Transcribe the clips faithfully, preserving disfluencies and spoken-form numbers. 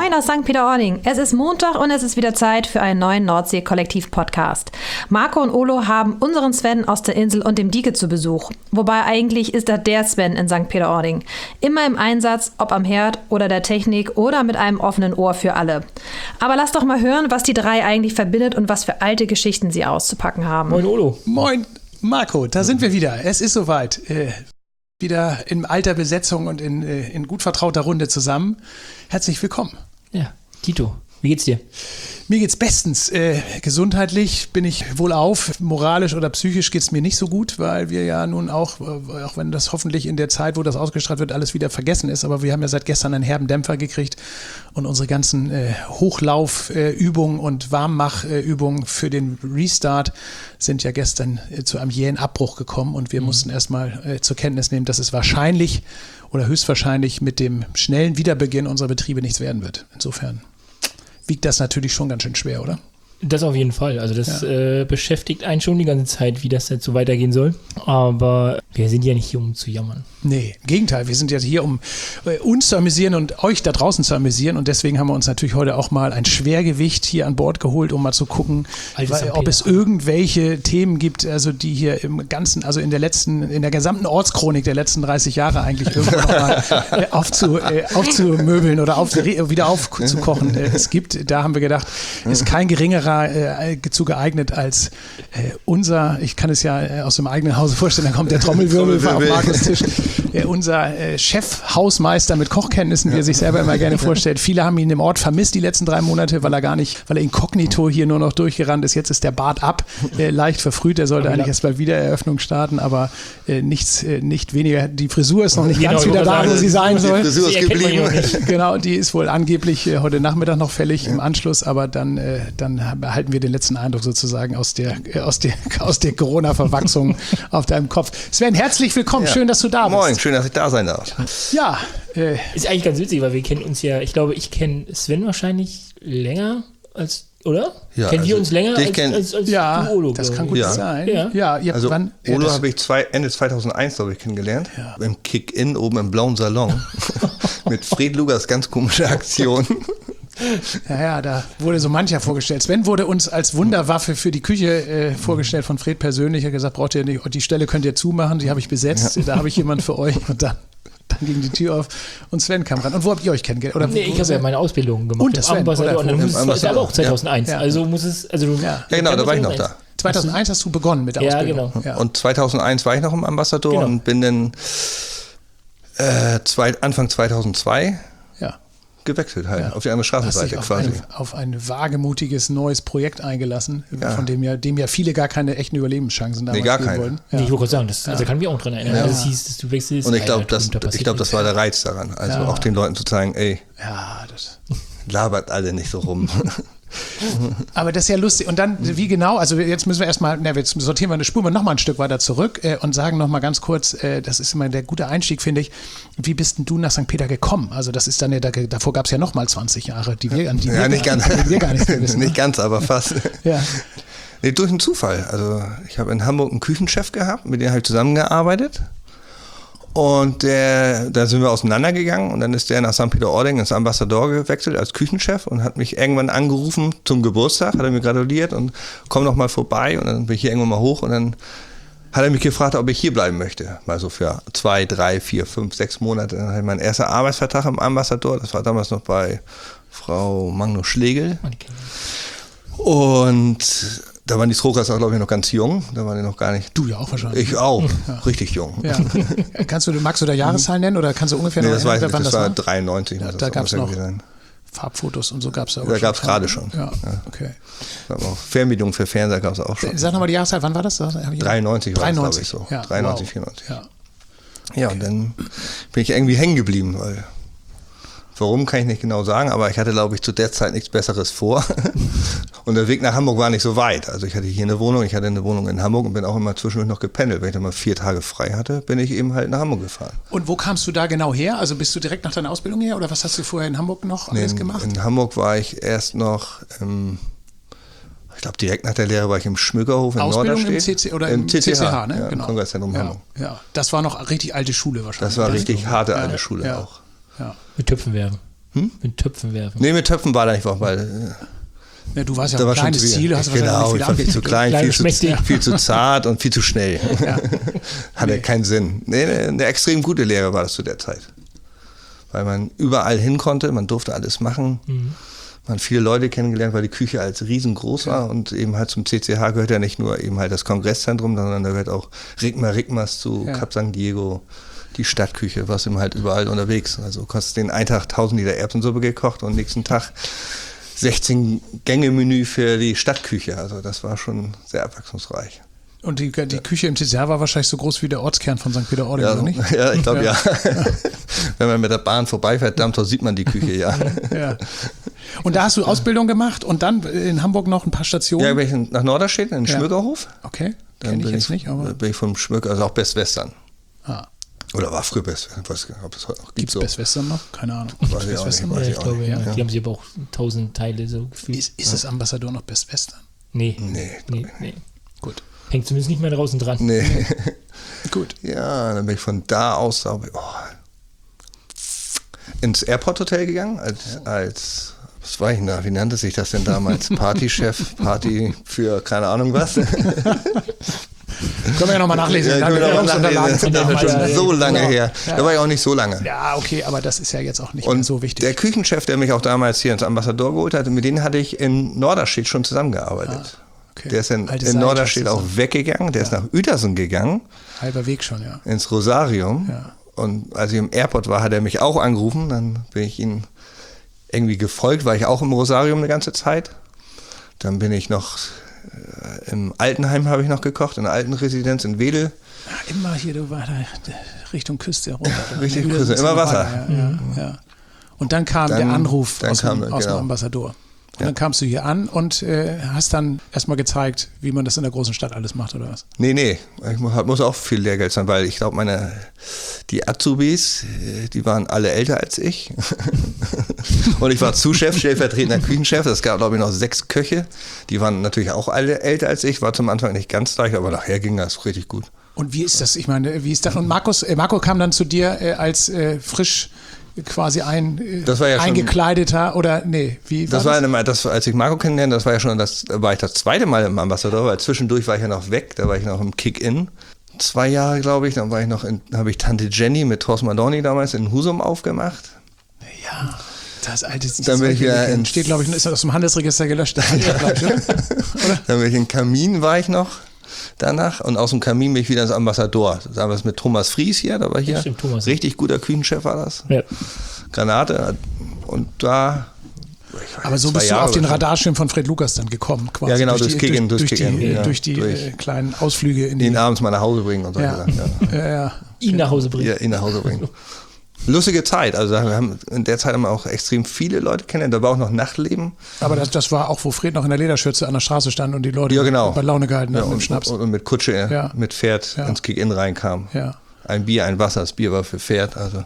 Moin aus Sankt Peter-Ording. Es ist Montag und es ist wieder Zeit für einen neuen Nordsee-Kollektiv-Podcast. Marco und Olo haben unseren Sven aus der Insel und dem Dieke zu Besuch. Wobei eigentlich ist das der Sven in Sankt Peter-Ording. Immer im Einsatz, ob am Herd oder der Technik oder mit einem offenen Ohr für alle. Aber lass doch mal hören, was die drei eigentlich verbindet und was für alte Geschichten sie auszupacken haben. Moin Olo. Moin Marco, da sind wir wieder. Es ist soweit. Äh, wieder in alter Besetzung und in, äh, in gut vertrauter Runde zusammen. Herzlich willkommen. Ja, Tito, wie geht's dir? Mir geht's bestens. Äh, gesundheitlich bin ich wohlauf. Moralisch oder psychisch geht's mir nicht so gut, weil wir ja nun auch, äh, auch wenn das hoffentlich in der Zeit, wo das ausgestrahlt wird, alles wieder vergessen ist, aber wir haben ja seit gestern einen herben Dämpfer gekriegt und unsere ganzen äh, Hochlaufübungen äh, und Warmmachübungen äh, für den Restart sind ja gestern äh, zu einem jähen Abbruch gekommen und wir mhm. mussten erstmal äh, zur Kenntnis nehmen, dass es wahrscheinlich oder höchstwahrscheinlich mit dem schnellen Wiederbeginn unserer Betriebe nichts werden wird. Insofern wiegt das natürlich schon ganz schön schwer, oder? Das auf jeden Fall. Also das ja. äh, beschäftigt einen schon die ganze Zeit, wie das jetzt so weitergehen soll. Aber wir sind ja nicht hier, um zu jammern. Nee, im Gegenteil. Wir sind ja hier, um äh, uns zu amüsieren und euch da draußen zu amüsieren. Und deswegen haben wir uns natürlich heute auch mal ein Schwergewicht hier an Bord geholt, um mal zu gucken, weil, ob es irgendwelche Themen gibt, also die hier im ganzen, also in der letzten, in der gesamten Ortschronik der letzten dreißig Jahre eigentlich irgendwann noch mal äh, aufzu, äh, aufzumöbeln oder auf, wieder aufzukochen äh, es gibt. Da haben wir gedacht, ist kein geringerer Äh, zu geeignet als äh, unser, ich kann es ja äh, aus dem eigenen Hause vorstellen, da kommt der Trommelwirbel auf Markus Tisch, äh, unser äh, Chef-Hausmeister mit Kochkenntnissen, wie er sich selber immer gerne vorstellt. Viele haben ihn im Ort vermisst die letzten drei Monate, weil er gar nicht, weil er inkognito hier nur noch durchgerannt ist. Jetzt ist der Bart ab, äh, leicht verfrüht, er sollte eigentlich erst bei Wiedereröffnung starten, aber äh, nichts, äh, nicht weniger, die Frisur ist noch nicht genau, ganz wieder da, wo sie sein soll. Die Frisur ist geblieben. Genau, die ist wohl angeblich äh, heute Nachmittag noch fällig ja. im Anschluss, aber dann, äh, dann erhalten wir den letzten Eindruck sozusagen aus der, äh, aus der, aus der Corona-Verwachsung auf deinem Kopf. Sven, herzlich willkommen. Ja. Schön, dass du da bist. Moin, schön, dass ich da sein darf. Ja. Äh, ist eigentlich ganz witzig, weil wir kennen uns ja, ich glaube, ich kenne Sven wahrscheinlich länger als, oder? Ja, kennen also wir uns länger als, kenn, als, als ja, du, Olo? Das kann gut ja. sein. Ja. Ja, ihr also wann, Olo ja, habe ich zwei, Ende zweitausendeins, glaube ich, kennengelernt. Ja. Im Kick-In oben im blauen Salon. Mit Fred Lugers ganz komische Aktion. Ja, ja, da wurde so mancher vorgestellt. Sven wurde uns als Wunderwaffe für die Küche äh, vorgestellt von Fred persönlich. Er hat gesagt, braucht ihr nicht, die Stelle könnt ihr zumachen, die habe ich besetzt, ja. da habe ich jemanden für euch. Und dann, dann ging die Tür auf und Sven kam ran. Und wo habt ihr euch kennengelernt? Oder nee, ich habe ja meine Ausbildung gemacht. Und das Sven, Ambassador. Und dann muss es, ist aber auch zweitausendeins. Ja. Also muss es, also du, ja. ja, genau, da war ich noch da. zweitausendeins hast du begonnen mit der ja, Ausbildung. Genau. Ja, und zweitausendeins war ich noch im Ambassador genau. und bin dann äh, zwei, Anfang zweitausendzwei ja. gewechselt halt, ja. auf die andere Straßenseite auf quasi. Ein, auf ein wagemutiges neues Projekt eingelassen, ja. von dem ja, dem ja viele gar keine echten Überlebenschancen damals nee, gar geben keine. wollten. Ja. Nee, ich wollte gerade sagen, das, also ja. kann mich auch dran erinnern, ja. dass es hieß, dass du wechselst. Und ich glaube, ja, das, da ich glaub, das war der Reiz daran, also ja. auch den Leuten zu zeigen, ey, ja, das labert alle nicht so rum. Aber das ist ja lustig. Und dann, wie genau, also jetzt müssen wir erstmal, na, jetzt sortieren wir eine Spur noch mal ein Stück weiter zurück äh, und sagen noch mal ganz kurz, äh, das ist immer der gute Einstieg, finde ich, wie bist denn du nach Sankt Peter gekommen? Also das ist dann ja, da, davor gab es ja noch mal zwanzig Jahre, die wir, an die ja, wir, nicht gar, ganz. die wir gar nicht mehr wissen. Nicht ganz, aber fast. Ja. Nee, durch einen Zufall. Also ich habe in Hamburg einen Küchenchef gehabt, mit dem habe ich zusammengearbeitet. Und der, da sind wir auseinandergegangen und dann ist der nach Sankt Peter-Ording ins Ambassador gewechselt als Küchenchef und hat mich irgendwann angerufen zum Geburtstag, hat er mir gratuliert und komm noch mal vorbei und dann bin ich hier irgendwann mal hoch und dann hat er mich gefragt, ob ich hier bleiben möchte. Mal so für zwei, drei, vier, fünf, sechs Monate. Dann hatte ich meinen ersten Arbeitsvertrag im Ambassador, das war damals noch bei Frau Magnus Schlegel. Und da waren die Strokers auch, glaube ich, noch ganz jung. Da waren die noch gar nicht. Du ja auch wahrscheinlich. Ich auch. Ja. Richtig jung. Ja. Kannst du, magst du da Jahreszahlen nennen oder kannst du ungefähr nee, noch das weiß ich nicht. wann Das, das war war? dreiundneunzig. Ja, Muss da das gab es noch sein. Farbfotos und so gab es da auch. Da gab es gerade schon. Ja, okay. Da auch Fernbedienung für Fernseher gab es auch schon. Sag nochmal die Jahreszeit, wann war das? dreiundneunzig war das, glaube ich, so. Ja, dreiundneunzig, wow. vierundneunzig. Ja. Ja, und dann bin ich irgendwie hängen geblieben, weil warum, kann ich nicht genau sagen, aber ich hatte, glaube ich, zu der Zeit nichts Besseres vor. Und der Weg nach Hamburg war nicht so weit. Also ich hatte hier eine Wohnung, ich hatte eine Wohnung in Hamburg und bin auch immer zwischendurch noch gependelt. Wenn ich dann mal vier Tage frei hatte, bin ich eben halt nach Hamburg gefahren. Und wo kamst du da genau her? Also bist du direkt nach deiner Ausbildung her oder was hast du vorher in Hamburg noch alles in, gemacht? In Hamburg war ich erst noch, ähm, ich glaube direkt nach der Lehre war ich im Schmückerhof in Ausbildung Norderstedt. im C C oder im im C C H, C C H, ne? Ja, Genau. im Kongresszentrum ja, Hamburg. Ja, das war noch richtig alte Schule wahrscheinlich. Das war richtig harte ja, alte Schule ja, auch. Ja. Mit Töpfen werfen. Hm? Mit Töpfen werfen. Nee, mit Töpfen war da nicht, weil... Ja, du warst ja da ein kleines Ziel, du hast genau, wahrscheinlich ich war viel zu klein, viel zu, viel zu zart und viel zu schnell. Ja. Hatte nee. keinen Sinn. Nee, eine extrem gute Lehre war das zu der Zeit. Weil man überall hin konnte, man durfte alles machen. Mhm. Man hat viele Leute kennengelernt, weil die Küche als riesengroß war und eben halt zum C C H gehört ja nicht nur eben halt das Kongresszentrum, sondern da gehört auch Rigma Rigmas zu, ja. Cap San Diego, die Stadtküche, was eben halt überall unterwegs. Also kostet den einen Tag tausend Liter Erbsensuppe gekocht und nächsten Tag sechzehn Gänge Menü für die Stadtküche. Also das war schon sehr abwechslungsreich. Und die, die Küche im C C H war wahrscheinlich so groß wie der Ortskern von Sankt Peter-Ording, ja, oder nicht? Ja, ich glaube ja. ja. Wenn man mit der Bahn vorbeifährt, Dammtor, sieht man die Küche, ja. ja. Und da hast du Ausbildung gemacht und dann in Hamburg noch ein paar Stationen? Ja, bin ich nach Norderstedt, in den ja. Schmückerhof. Okay, kenne ich jetzt ich, nicht. Aber bin ich vom Schmücker, also auch Best Western. Ah. Oder war früher Best Western, ich weiß gar nicht, ob es heute noch gibt. Gibt es so. Best Western noch? Keine Ahnung. Weiß ich auch nicht, weiß ja, ich ich auch glaube, nicht. ja. Ja. Die haben sich aber auch tausend Teile so gefühlt. Ist, ist das Ambassador noch Best Western? Nee. Nee, nee, nee. Gut. Hängt zumindest nicht mehr draußen dran. Nee. Gut. Ja, dann bin ich von da aus oh, ins Airport Hotel gegangen, als, als was war ich denn da? Wie nannte sich das denn damals? Partychef, Party für keine Ahnung was. Können wir ja nochmal nachlesen. Ja, wir noch nachlesen. Das ist schon so lange genau. her. Ja. Da war ich auch nicht so lange. Ja, okay, aber das ist ja jetzt auch nicht und mehr so wichtig. Der Küchenchef, der mich auch damals hier ins Ambassador geholt hatte, mit dem hatte ich in Norderstedt schon zusammengearbeitet. Ah. Okay. Der ist in, in Norderstedt auch weggegangen, der ja. ist nach Uetersen gegangen. Halber Weg schon, ja. Ins Rosarium. Ja. Und als ich im Airport war, hat er mich auch angerufen. Dann bin ich ihm irgendwie gefolgt, war ich auch im Rosarium eine ganze Zeit. Dann bin ich noch äh, im Altenheim habe ich noch gekocht, in der Altenresidenz in Wedel. Ja, immer hier, du war da Richtung Küste runter. Richtig Küste, immer Wasser. Ja, ja, ja. Und dann kam dann, der Anruf aus, kam, dem, aus genau. dem Ambassador. Und ja. dann kamst du hier an und äh, hast dann erstmal gezeigt, wie man das in der großen Stadt alles macht, oder was? Nee, nee, ich muss auch viel Lehrgeld sein, weil ich glaube, meine, die Azubis, die waren alle älter als ich. Und ich war Zuschef, stellvertretender Küchenchef. Es gab, glaube ich, noch sechs Köche. Die waren natürlich auch alle älter als ich. War zum Anfang nicht ganz leicht, aber nachher ging das richtig gut. Und wie ist das? Ich meine, wie ist das? Und Markus, äh, Marco kam dann zu dir äh, als äh, frisch quasi ein äh, das war ja eingekleideter schon, oder nee, wie war das? Das war eine, das, als ich Marco kennenlernte, das war ja schon, das war ich das zweite Mal im Ambassador, weil zwischendurch war ich ja noch weg, da war ich noch im Kick-In. Zwei Jahre, glaube ich, dann war ich noch in, habe ich Tante Jenny mit Thorsten Madorni damals in Husum aufgemacht. Ja, das alte das dann bin ich wieder in, steht, glaube ich, ist aus dem Handelsregister gelöscht. Oder? Dann bin ich in Kamin, war ich noch danach und aus dem Kamin bin ich wieder ins Ambassador. Damals mit Thomas Fries hier, da war hier stimmt, Thomas. Richtig guter Küchenchef war das. Ja. Granate und da aber so bist du auf den Radarschirm von Fred Lukas dann gekommen, quasi. Ja, genau, durch durchs die, Kicken, durch, durch, durch Kicken, die, ja, durch die durch äh, kleinen Ausflüge in die... ihn abends mal nach Hause bringen und so. Ja. Ja. Ja, ja. Ihn nach Hause bringen. Ja, ihn nach Hause bringen. Lustige Zeit, also wir haben, in der Zeit haben wir auch extrem viele Leute kennengelernt, da war auch noch Nachtleben. Aber das, das war auch, wo Fred noch in der Lederschürze an der Straße stand und die Leute ja, genau. bei Laune gehalten haben ja, mit und, Schnaps. Und, und mit Kutsche, ja. mit Pferd ja. ins Kick-In reinkam. Ja. Ein Bier, ein Wasser, das Bier war für Pferd, also...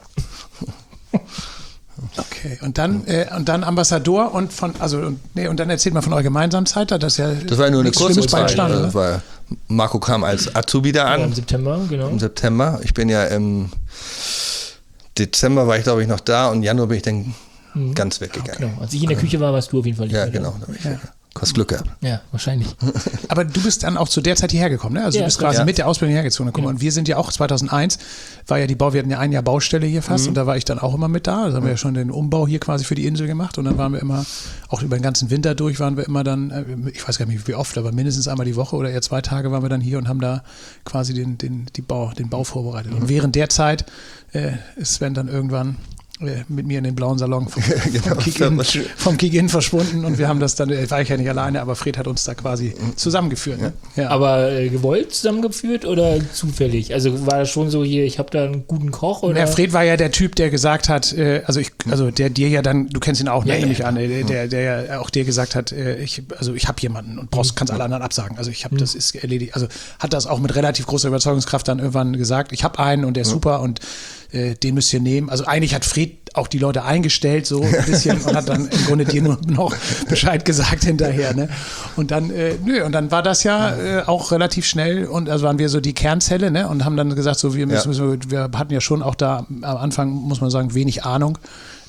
Okay, und dann, äh, und dann Ambassador und von, also, und, nee, und dann erzählt mal von eurer gemeinsamen Zeit, das ist ja das war nur eine kurze Zeit. Stand, also war, Marco kam als Azubi da an. Ja, im September, genau. Im September. Ich bin ja im Dezember war ich, glaube ich, noch da und im Januar bin ich dann mhm. ganz weggegangen. Ja, genau. Als ich in der Küche war, warst du auf jeden Fall nicht Ja, mehr genau. Da. Da ich ja. Hast Glück gehabt. Ja, wahrscheinlich. Aber du bist dann auch zu der Zeit hierher gekommen, ne? Also ja, du bist quasi ja. mit der Ausbildung hergezogen. Guck mal, ja. und wir sind ja auch zweitausendeins, war ja die Bau, wir hatten ja ein Jahr Baustelle hier fast mhm. und da war ich dann auch immer mit da. Also haben wir ja schon den Umbau hier quasi für die Insel gemacht und dann waren wir immer, auch über den ganzen Winter durch waren wir immer dann, ich weiß gar nicht wie oft, aber mindestens einmal die Woche oder eher zwei Tage waren wir dann hier und haben da quasi den, den, die Bau, den Bau vorbereitet. Und während der Zeit äh, ist Sven dann irgendwann mit mir in den blauen Salon vom, genau, vom Kick-In vom Kick-In verschwunden und wir haben das dann, war ich ja nicht alleine, aber Fred hat uns da quasi zusammengeführt. Ne? Ja. Aber äh, gewollt zusammengeführt oder zufällig? Also war das schon so hier, ich habe da einen guten Koch? Oder? Ja, Fred war ja der Typ, der gesagt hat, äh, also ich, also der dir ja dann, du kennst ihn auch, ne, ja, nehme ich ja, an, der, der, der ja auch dir gesagt hat, äh, ich, also ich habe jemanden und brauchst, kannst alle anderen absagen. Also ich habe, das ist erledigt. Also hat das auch mit relativ großer Überzeugungskraft dann irgendwann gesagt, ich habe einen und der ist super und äh, den müsst ihr nehmen. Also eigentlich hat Fred auch die Leute eingestellt so ein bisschen und hat dann im Grunde dir nur noch Bescheid gesagt hinterher. Ne? Und dann, äh, nö, und dann war das ja äh, auch relativ schnell und also waren wir so die Kernzelle, ne? Und haben dann gesagt, so wir müssen, ja. wir hatten ja schon auch da am Anfang, muss man sagen, wenig Ahnung.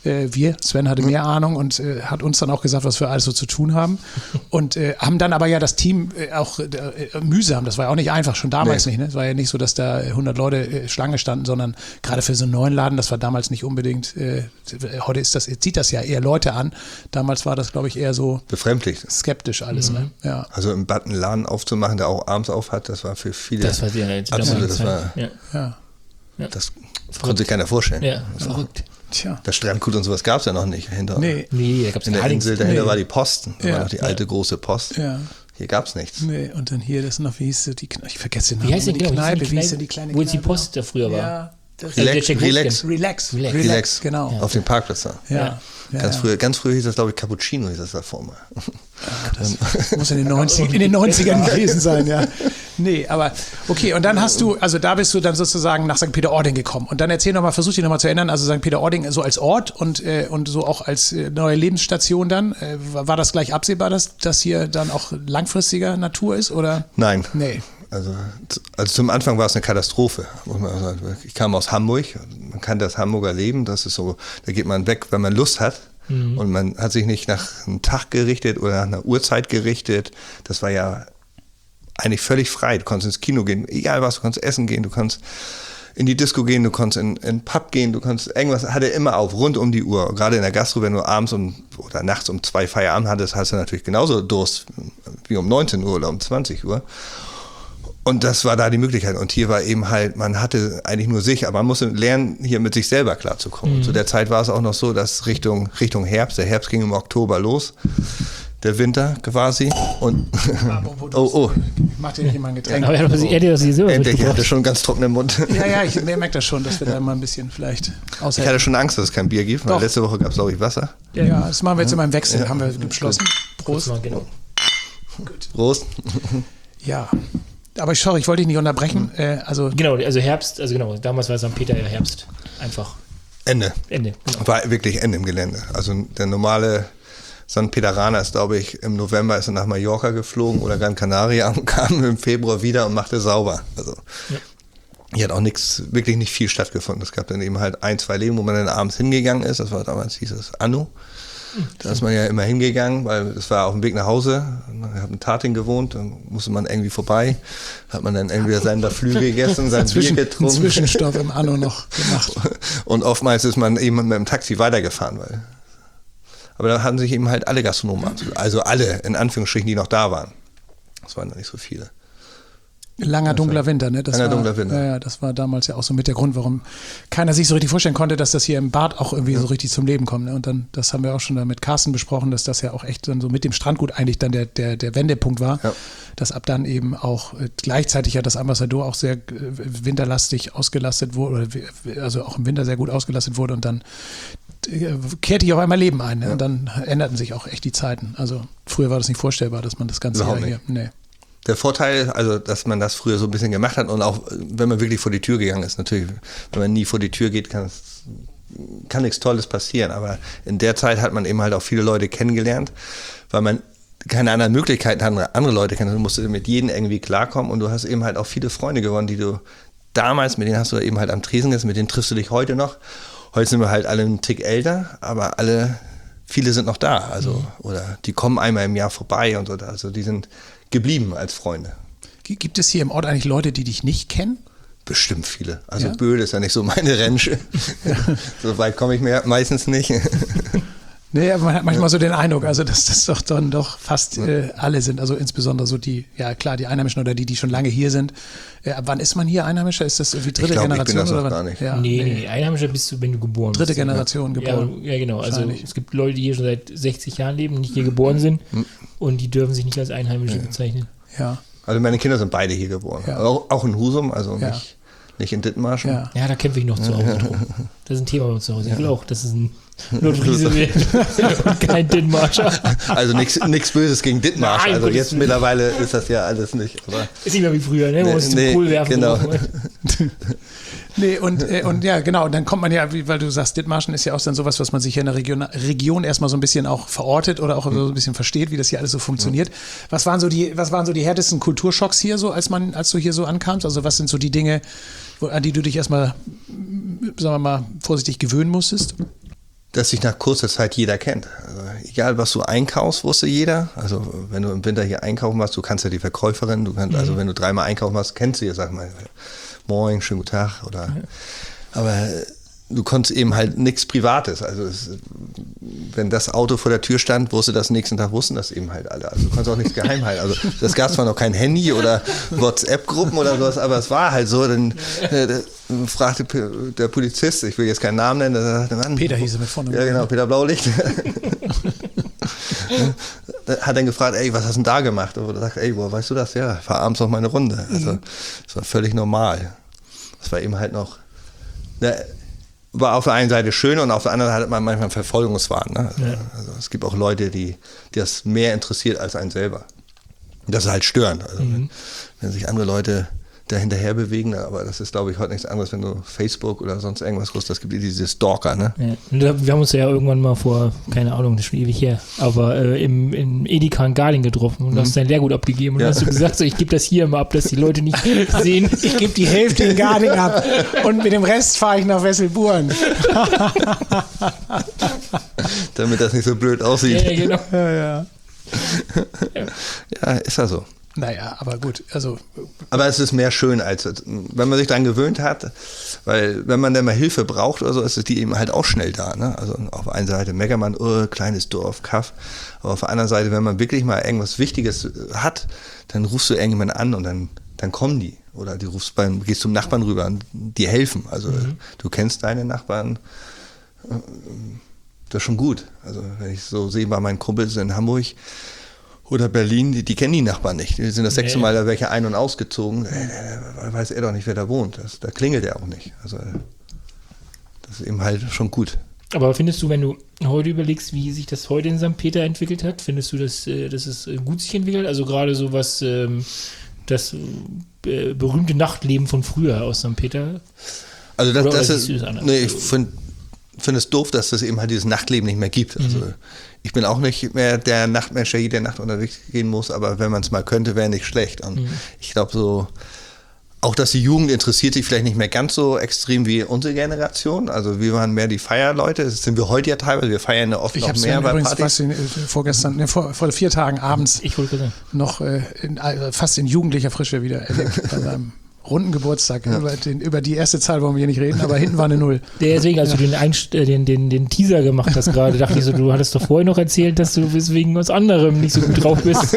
Äh, wir, Sven hatte mehr Ahnung und äh, hat uns dann auch gesagt, was wir alles so zu tun haben. Und äh, haben dann aber ja das Team äh, auch äh, mühsam, das war ja auch nicht einfach, schon damals nee. nicht. Ne? Es war ja nicht so, dass da hundert Leute äh, Schlange standen, sondern gerade für so einen neuen Laden, das war damals nicht unbedingt, äh, heute ist das, zieht das ja eher Leute an. Damals war das, glaube ich, eher so befremdlich. Skeptisch alles. Mhm. Ne? Ja. Also im Bad einen Laden aufzumachen, der auch abends auf hat, das war für viele das war die, die absolut, das war, ja. Ja. das konnte sich keiner vorstellen. Ja, verrückt. Tja. Das Strandgut und sowas gab es ja noch nicht. Hinter, nee. nee, da gab's in der Insel dahinter nee. war die Posten, da ja. war noch die alte große Post. Ja. Hier gab es nichts. Nee, und dann hier, das noch, wie hieß die Kneipe? Ich vergesse den Namen. Wie heißt denn die genau, Kneipe? Wie hieß denn die kleine Wo jetzt die Kneipe Post da früher war? Ja, das Relax, also Relax. Relax. Relax. Relax, genau. Ja. Auf dem Parkplatz da. Ja. Ja. Ja, ganz, ja. Früher, ganz früher hieß das, glaube ich, Cappuccino hieß das davor mal. Ja, das muss in den neunzigern, in den neunzigern gewesen sein, ja. Nee, aber okay, und dann hast du, also da bist du dann sozusagen nach Sankt Peter-Ording gekommen. Und dann erzähl nochmal, versuch dich nochmal zu erinnern, also Sankt Peter-Ording so als Ort und, äh, und so auch als äh, neue Lebensstation dann. Äh, war das gleich absehbar, dass das hier dann auch langfristiger Natur ist, oder? Nein. Nee. Also, also zum Anfang war es eine Katastrophe, muss man sagen. Ich kam aus Hamburg, man kann das Hamburger Leben, das ist so, da geht man weg, wenn man Lust hat. Mhm. Und man hat sich nicht nach einem Tag gerichtet oder nach einer Uhrzeit gerichtet. Das war ja eigentlich völlig frei. Du konntest ins Kino gehen, egal was, du konntest essen gehen, du konntest in die Disco gehen, du konntest in den Pub gehen, du konntest irgendwas, hatte immer auf, rund um die Uhr. Gerade in der Gastro, wenn du abends um, oder nachts um zwei Feierabend hattest, hast du natürlich genauso Durst wie um neunzehn Uhr oder um zwanzig Uhr. Und das war da die Möglichkeit. Und hier war eben halt, man hatte eigentlich nur sich, aber man musste lernen, hier mit sich selber klarzukommen. Mhm. Zu der Zeit war es auch noch so, dass Richtung, Richtung Herbst, der Herbst ging im Oktober los, der Winter quasi. Und oh, oh. Mach dir nicht immer ein Getränk. Aber er hat das hier selber Endlich, ich hatte schon einen ganz trockenen Mund. Ja, ja, ich merke das schon, dass wir da mal ein bisschen vielleicht aushelfen. Ich hatte schon Angst, dass es kein Bier gibt, weil Doch. letzte Woche gab es, glaube ich, Wasser. Ja, ja, das machen wir jetzt immer im Wechsel, Ja. haben wir beschlossen. Prost. Genau. Gut. Prost. Ja, aber sorry, ich wollte dich nicht unterbrechen. Äh, also Genau, also Herbst, also genau, damals war Sankt Peter ja Herbst. Einfach Ende. Ende. Genau. War wirklich Ende im Gelände. Also der normale Sankt Peteraner ist, glaube ich, im November ist er nach Mallorca geflogen oder Gran Canaria und kam im Februar wieder und machte sauber. Also Ja. hier hat auch nichts, wirklich nicht viel stattgefunden. Es gab dann eben halt ein, zwei Läden, wo man dann abends hingegangen ist. Das war damals, hieß es Anno. Da ist man ja immer hingegangen, weil es war auf dem Weg nach Hause. Ich habe in Tating gewohnt, dann musste man irgendwie vorbei. Hat man dann entweder seinen Flügel gegessen, sein Bier getrunken. einen Zwischenstopp im Anno noch gemacht. Und oftmals ist man eben mit dem Taxi weitergefahren. Weil aber da hatten sich eben halt alle Gastronomen an. Also alle, in Anführungsstrichen, die noch da waren. Das waren noch nicht so viele. Langer, dunkler Winter, ne? Das Langer, war, dunkler Winter. Ja, ja, das war damals ja auch so mit der Grund, warum keiner sich so richtig vorstellen konnte, dass das hier im Bad auch irgendwie ja. so richtig zum Leben kommt. Ne? Und dann, das haben wir auch schon da mit Carsten besprochen, dass das ja auch echt dann so mit dem Strandgut eigentlich dann der, der, der Wendepunkt war. Ja. Dass ab dann eben auch äh, gleichzeitig ja das Ambassador auch sehr äh, winterlastig ausgelastet wurde, oder also auch im Winter sehr gut ausgelastet wurde und dann äh, kehrte ich auf einmal Leben ein. Ne? Ja. Und dann änderten sich auch echt die Zeiten. Also früher war das nicht vorstellbar, dass man das ganze Überhaupt Jahr hier. Nee. Der Vorteil, also dass man das früher so ein bisschen gemacht hat und auch wenn man wirklich vor die Tür gegangen ist, natürlich, wenn man nie vor die Tür geht, kann, es, kann nichts Tolles passieren, aber in der Zeit hat man eben halt auch viele Leute kennengelernt, weil man keine anderen Möglichkeiten hat, andere Leute kennen, du musst mit jedem irgendwie klarkommen und du hast eben halt auch viele Freunde gewonnen, die du damals, mit denen hast du eben halt am Tresen gesessen, mit denen triffst du dich heute noch. Heute sind wir halt alle einen Tick älter, aber alle, viele sind noch da, also, mhm. oder die kommen einmal im Jahr vorbei und so, also die sind geblieben als Freunde. Gibt es hier im Ort eigentlich Leute, die dich nicht kennen? Bestimmt viele. Also ja? Böhl ist ja nicht so meine Rensche. Ja. So weit komme ich mir meistens nicht. Nee, aber man hat manchmal so den Eindruck, also dass das doch dann doch fast äh, alle sind, also insbesondere so die, ja klar, die Einheimischen oder die, die schon lange hier sind. Äh, ab wann ist man hier Einheimischer? Ist das irgendwie dritte ich glaub, Generation? Ich bin das oder noch gar nicht. Ja, nee, nee, nee, Einheimischer bist du, wenn du geboren dritte bist. Dritte Generation geboren. Ja, ja, genau. Also es gibt Leute, die hier schon seit sechzig Jahren leben, nicht hier geboren sind mhm. und die dürfen sich nicht als Einheimische ja. bezeichnen. Ja. Also meine Kinder sind beide hier geboren. Ja. Auch, auch in Husum, also ja. nicht, nicht in Dithmarschen. Ja. ja, da kämpfe ich noch zu Hause drum. Das ist ein Thema bei uns zu Hause. Ich will auch, das ist ein Nordfriese wird und kein Dithmarscher. Also nichts Böses gegen Dithmarsch. Nein, also jetzt mittlerweile ist das ja alles nicht. Aber ist nicht mehr wie früher, ne? Wo nee, es zum nee, Pool werfen. Genau. Nee, und, äh, und ja, genau, und dann kommt man ja, weil du sagst, Dithmarschen ist ja auch dann sowas, was man sich hier in der Region, Region erstmal so ein bisschen auch verortet oder auch so ein bisschen versteht, wie das hier alles so funktioniert. Was waren so die, was waren so die härtesten Kulturschocks hier so, als man, als du hier so ankamst? Also was sind so die Dinge, wo, an die du dich erstmal, sagen wir mal, vorsichtig gewöhnen musstest? dass sich nach kurzer Zeit jeder kennt. Also egal, was du einkaufst, wusste jeder. Also wenn du im Winter hier einkaufen warst, du kannst ja die Verkäuferin, du kannst, mhm. also wenn du dreimal einkaufen warst, kennst du ja, sag mal, moin, schönen guten Tag. Oder, ja. Aber du konntest eben halt nichts Privates. Also es, wenn das Auto vor der Tür stand, wusste das nächsten Tag, wussten das eben halt alle. Also du konntest auch nichts geheim halten. Also das gab zwar noch kein Handy oder WhatsApp-Gruppen oder sowas, aber es war halt so. Dann äh, fragte der Polizist, ich will jetzt keinen Namen nennen, der sagte, Mann, Peter hieß er mit vorne. Ja genau, Peter Blaulicht. Hat dann gefragt, ey, was hast du denn da gemacht? Und er sagt, ey, woher weißt du das? Ja, ich fahr abends noch mal eine Runde. Also das war völlig normal. Das war eben halt noch... Ne, war auf der einen Seite schön und auf der anderen hat man manchmal Verfolgungswahn. Ne? Also, ja. also es gibt auch Leute, die, die das mehr interessiert als einen selber. Und das ist halt störend. Also mhm. wenn, wenn sich andere Leute da hinterher bewegen, aber das ist, glaube ich, heute nichts anderes, wenn du Facebook oder sonst irgendwas guckst, das gibt diese Stalker, ne? Ja. Wir haben uns ja irgendwann mal vor, keine Ahnung, das ist schon ewig her, aber äh, im, im Edeka in Garling getroffen und mhm. hast dein Lehrgut abgegeben und ja. hast du gesagt, so, ich gebe das hier mal ab, dass die Leute nicht sehen. Ich gebe die Hälfte in Garling ab und mit dem Rest fahre ich nach Wesselburen. Damit das nicht so blöd aussieht. Ja, genau. Ja, ja. Ja, ist ja so. Naja, aber gut, also. Aber es ist mehr schön, als wenn man sich daran gewöhnt hat, weil wenn man dann mal Hilfe braucht oder so, ist die eben halt auch schnell da. Ne? Also auf der einen Seite Meckermann, oh, kleines Dorf, Kaff, aber auf der anderen Seite, wenn man wirklich mal irgendwas Wichtiges hat, dann rufst du irgendjemanden an und dann, dann kommen die. Oder du rufst beim, gehst zum Nachbarn rüber und die helfen. Also mhm. du kennst deine Nachbarn, das ist schon gut. Also wenn ich so sehe bei meinen Kumpels in Hamburg, oder Berlin, die, die kennen die Nachbarn nicht. Die sind das sechste Mal da welche ein- und ausgezogen. Da weiß er doch nicht, wer da wohnt. Das, da klingelt er auch nicht. Also das ist eben halt schon gut. Aber findest du, wenn du heute überlegst, wie sich das heute in Sankt Peter entwickelt hat, findest du, dass, dass es gut sich entwickelt? Also gerade so was, das berühmte Nachtleben von früher aus Sankt Peter? Also das, das ist, nee, ich finde find es doof, dass es eben halt dieses Nachtleben nicht mehr gibt. Also mhm. ich bin auch nicht mehr der Nachtmensch, der jede Nacht unterwegs gehen muss, aber wenn man es mal könnte, wäre nicht schlecht. Und mhm. ich glaube so, auch dass die Jugend interessiert sich vielleicht nicht mehr ganz so extrem wie unsere Generation. Also wir waren mehr die Feierleute, das sind wir heute ja teilweise, wir feiern ja oft ich noch mehr bei Partys. Ich habe vorgestern, ne, vor, vor vier Tagen abends ich wollte noch äh, in, fast in jugendlicher Frische wieder erlebt bei seinem runden Geburtstag, ja. über, den, über die erste Zahl wollen wir hier nicht reden, aber hinten war eine Null. Deswegen, als ja. du den, Einst- den, den, den Teaser gemacht hast gerade, dachte ich so, du hattest doch vorher noch erzählt, dass du wegen was anderem nicht so gut drauf bist.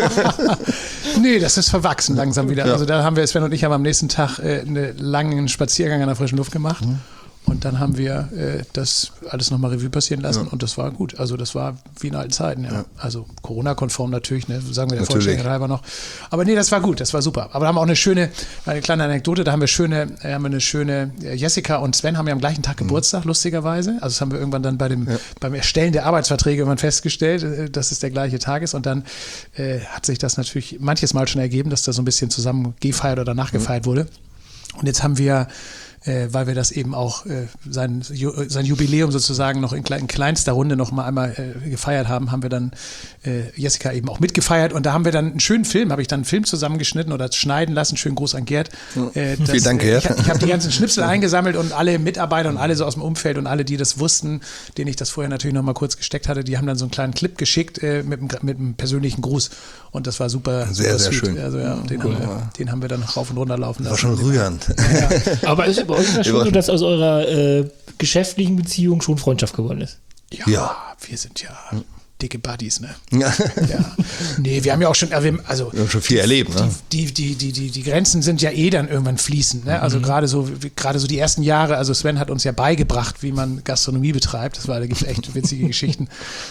Nee, das ist verwachsen langsam wieder. Ja. Also da haben wir, Sven und ich haben am nächsten Tag äh, einen langen Spaziergang an der frischen Luft gemacht. Mhm. Und dann haben wir äh, das alles nochmal Revue passieren lassen ja. und das war gut. Also das war wie in alten Zeiten, ja. ja. Also Corona-konform natürlich, ne? Sagen wir der Vollständigkeit halber noch. Aber nee, das war gut, das war super. Aber da haben wir auch eine schöne, eine kleine Anekdote, da haben wir schöne, äh, haben wir eine schöne, äh, Jessica und Sven haben ja am gleichen Tag mhm. Geburtstag, lustigerweise. Also das haben wir irgendwann dann bei dem, ja. beim Erstellen der Arbeitsverträge irgendwann festgestellt, äh, dass es der gleiche Tag ist. Und dann äh, hat sich das natürlich manches Mal schon ergeben, dass da so ein bisschen zusammen gefeiert oder nachgefeiert mhm. wurde. Und jetzt haben wir Äh, weil wir das eben auch äh, sein, sein Jubiläum sozusagen noch in, klein, in kleinster Runde noch mal einmal äh, gefeiert haben, haben wir dann äh, Jessica eben auch mitgefeiert und da haben wir dann einen schönen Film, habe ich dann einen Film zusammengeschnitten oder schneiden lassen, schönen Gruß an Gerd. Äh, das, Vielen Dank, Gerd. Äh, ich ich habe die ganzen Schnipsel eingesammelt und alle Mitarbeiter und alle so aus dem Umfeld und alle, die das wussten, denen ich das vorher natürlich noch mal kurz gesteckt hatte, die haben dann so einen kleinen Clip geschickt äh, mit, einem, mit einem persönlichen Gruß und das war super, sehr, super sehr sweet. schön. Also ja, den, cool. haben wir, den haben wir dann rauf und runter laufen lassen. Das war schon rührend. Ja. Aber ist bei euch das schon so, dass aus eurer äh, geschäftlichen Beziehung schon Freundschaft geworden ist? Ja, ja. Wir sind ja dicke Buddies, ne? Ja. ja. Nee, wir haben ja auch schon, also, wir haben schon viel erlebt, ne? Die, die, die, die, die Grenzen sind ja eh dann irgendwann fließend, ne? Also mhm. gerade so, gerade so die ersten Jahre, also Sven hat uns ja beigebracht, wie man Gastronomie betreibt. Das war, da gibt es echt witzige Geschichten.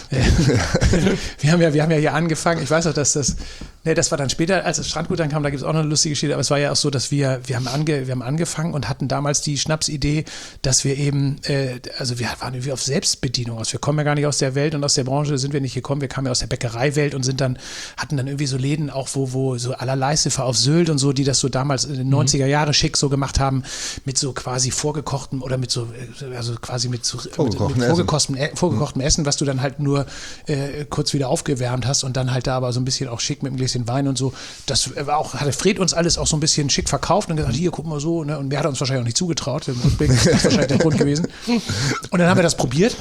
wir haben ja, wir haben ja hier angefangen, ich weiß auch, dass das, ne, das war dann später, als das Strandgut dann kam, da gibt es auch noch eine lustige Geschichte, aber es war ja auch so, dass wir, wir haben, ange, wir haben angefangen und hatten damals die Schnapsidee, dass wir eben, äh, also wir waren irgendwie auf Selbstbedienung aus. Wir kommen ja gar nicht aus der Welt und aus der Branche sind wir nicht gekommen. Wir kamen ja aus der Bäckereiwelt und sind dann, hatten dann irgendwie so Läden auch, wo, wo so à la Leissefer auf Sylt und so, die das so damals in den neunziger Jahre schick so gemacht haben, mit so quasi vorgekochtem oder mit so, also quasi mit so vorgekochtem, mit, mit vorgekochtem, Essen. vorgekochtem mhm. Essen, was du dann halt nur äh, kurz wieder aufgewärmt hast und dann halt da aber so ein bisschen auch schick mit einem Gläschen Wein und so. Das war auch, hatte Fred uns alles auch so ein bisschen schick verkauft und gesagt, hier, guck mal so, ne? Und mehr hat er uns wahrscheinlich auch nicht zugetraut. Im Rückblick ist das wahrscheinlich der Grund gewesen. Und dann haben wir das probiert.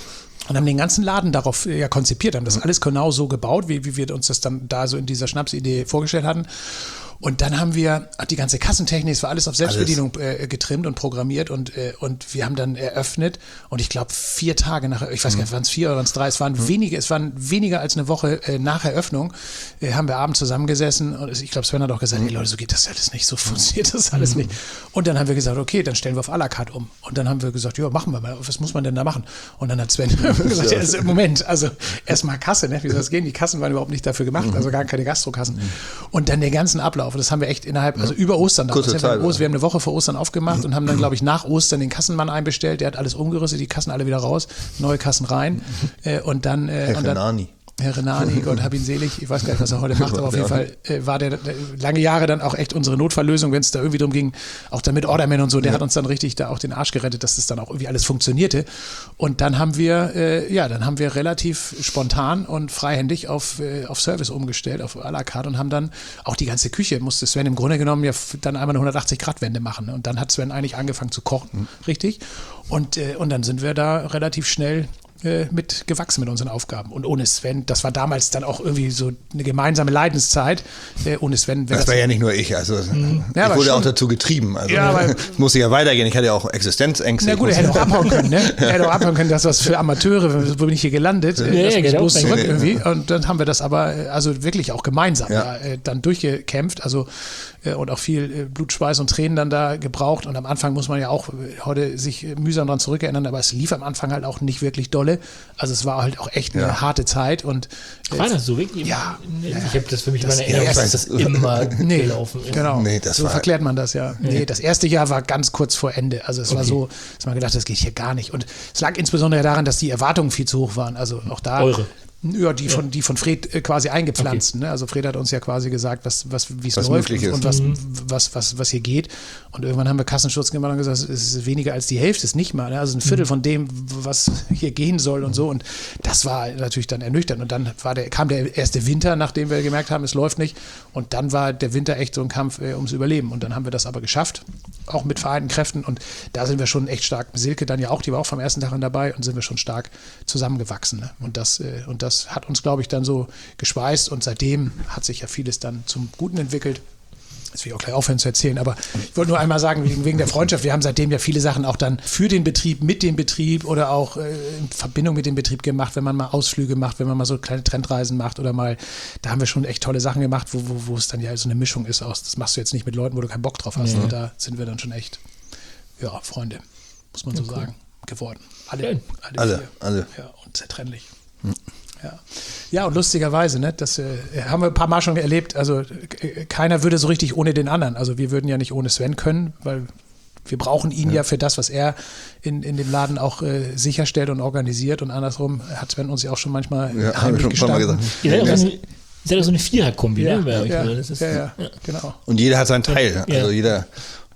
Und haben den ganzen Laden darauf ja konzipiert, haben das alles genau so gebaut, wie, wie wir uns das dann da so in dieser Schnapsidee vorgestellt hatten. Und dann haben wir die ganze Kassentechnik, es war alles auf Selbstbedienung äh, getrimmt und programmiert und, äh, und wir haben dann eröffnet und ich glaube vier Tage nach, ich weiß gar nicht, waren es vier oder waren es drei, es waren mhm. wenige, es waren weniger als eine Woche äh, nach Eröffnung, äh, haben wir abends zusammengesessen und ich glaube Sven hat auch gesagt, mhm. hey Leute, so geht das alles nicht, so funktioniert das alles mhm. nicht. Und dann haben wir gesagt, okay, dann stellen wir auf à la carte um. Und dann haben wir gesagt, ja, machen wir mal, was muss man denn da machen? Und dann hat Sven gesagt, ja, also, Moment, also erstmal Kasse, ne? Wie soll das gehen? Die Kassen waren überhaupt nicht dafür gemacht, mhm. also gar keine Gastrokassen. Mhm. Und dann den ganzen Ablauf. Das haben wir echt innerhalb, also über Ostern. Kurze Zeit, wir, wir haben eine Woche vor Ostern aufgemacht und haben dann, glaube ich, nach Ostern den Kassenmann einbestellt. Der hat alles umgerüstet, die Kassen alle wieder raus, neue Kassen rein. Äh, und dann, äh, Herr und dann Renani. Herr Renani, Gott hab ihn selig, ich weiß gar nicht, was er heute macht, aber auf jeden Fall äh, war der, der lange Jahre dann auch echt unsere Notfalllösung, wenn es da irgendwie drum ging, auch dann mit Orderman und so, der ja. hat uns dann richtig da auch den Arsch gerettet, dass das dann auch irgendwie alles funktionierte. Und dann haben wir, äh, ja, dann haben wir relativ spontan und freihändig auf, äh, auf Service umgestellt, auf à la carte und haben dann auch die ganze Küche, musste Sven im Grunde genommen ja dann einmal eine hundertachtzig Grad Wende machen. Ne? Und dann hat Sven eigentlich angefangen zu kochen, mhm. richtig? Und, äh, und dann sind wir da relativ schnell mit gewachsen mit unseren Aufgaben. Und ohne Sven, das war damals dann auch irgendwie so eine gemeinsame Leidenszeit. Ohne Sven. Das, das war ja nicht nur ich, also mhm. ich ja, wurde schon auch dazu getrieben. Also ja, es musste ja weitergehen. Ich hatte ja auch Existenzängste. Na gut, er hätte auch abhauen können, ne? Er hätte auch abhauen können, das was für Amateure, wo bin ich hier gelandet? Ja, das ja, bloß zurück ja. irgendwie. Und dann haben wir das aber also wirklich auch gemeinsam ja. Ja, dann durchgekämpft. Also und auch viel Blut, Schweiß und Tränen dann da gebraucht. Und am Anfang muss man ja auch heute sich mühsam daran zurückerinnern, aber es lief am Anfang halt auch nicht wirklich dolle. Also es war halt auch echt eine ja. harte Zeit. Und war das so wirklich? Ja. Ich habe das für mich das in meiner Erinnerung, dass das immer nee, gelaufen ist. Genau, nee, das so war verklärt man das ja. Nee, nee, das erste Jahr war ganz kurz vor Ende. Also es okay. war so, dass man gedacht hat, das geht hier gar nicht. Und es lag insbesondere daran, dass die Erwartungen viel zu hoch waren. Also auch da... Eure. Ja, die von, die von Fred äh, quasi eingepflanzt. Okay. Ne? Also Fred hat uns ja quasi gesagt, was, was, wie es läuft und, und was, mhm. was, was, was hier geht. Und irgendwann haben wir Kassenschutz gemacht und gesagt, es ist weniger als die Hälfte, ist nicht mal. Ne? Also ein Viertel mhm. von dem, was hier gehen soll und so. Und das war natürlich dann ernüchternd. Und dann war der, kam der erste Winter, nachdem wir gemerkt haben, es läuft nicht. Und dann war der Winter echt so ein Kampf äh, ums Überleben. Und dann haben wir das aber geschafft, auch mit vereinten Kräften. Und da sind wir schon echt stark. Silke dann ja auch, die war auch vom ersten Tag an dabei und sind wir schon stark zusammengewachsen. Ne? Und das, äh, und das Das hat uns, glaube ich, dann so geschweißt und seitdem hat sich ja vieles dann zum Guten entwickelt. Das will ich auch gleich aufhören zu erzählen, aber ich wollte nur einmal sagen, wegen, wegen der Freundschaft, wir haben seitdem ja viele Sachen auch dann für den Betrieb, mit dem Betrieb oder auch äh, in Verbindung mit dem Betrieb gemacht, wenn man mal Ausflüge macht, wenn man mal so kleine Trendreisen macht oder mal, da haben wir schon echt tolle Sachen gemacht, wo, wo, wo es dann ja so eine Mischung ist aus, das machst du jetzt nicht mit Leuten, wo du keinen Bock drauf hast. Ja. Und da sind wir dann schon echt, ja, Freunde, muss man so ja, cool. sagen, geworden. Alle, alle, alle, vier. alle. Ja, unzertrennlich. Hm. Ja. ja, und lustigerweise, ne, das äh, haben wir ein paar Mal schon erlebt, also äh, keiner würde so richtig ohne den anderen, also wir würden ja nicht ohne Sven können, weil wir brauchen ihn ja, ja für das, was er in, in dem Laden auch äh, sicherstellt und organisiert und andersrum hat Sven uns ja auch schon manchmal ja, heimlich gestanden. Ihr seid auch so eine, seid auch so eine Viererkombi, ja, ne? Bei euch, ja, das ist, ja, ja, ja, genau. Und jeder hat seinen Teil, ja. also jeder.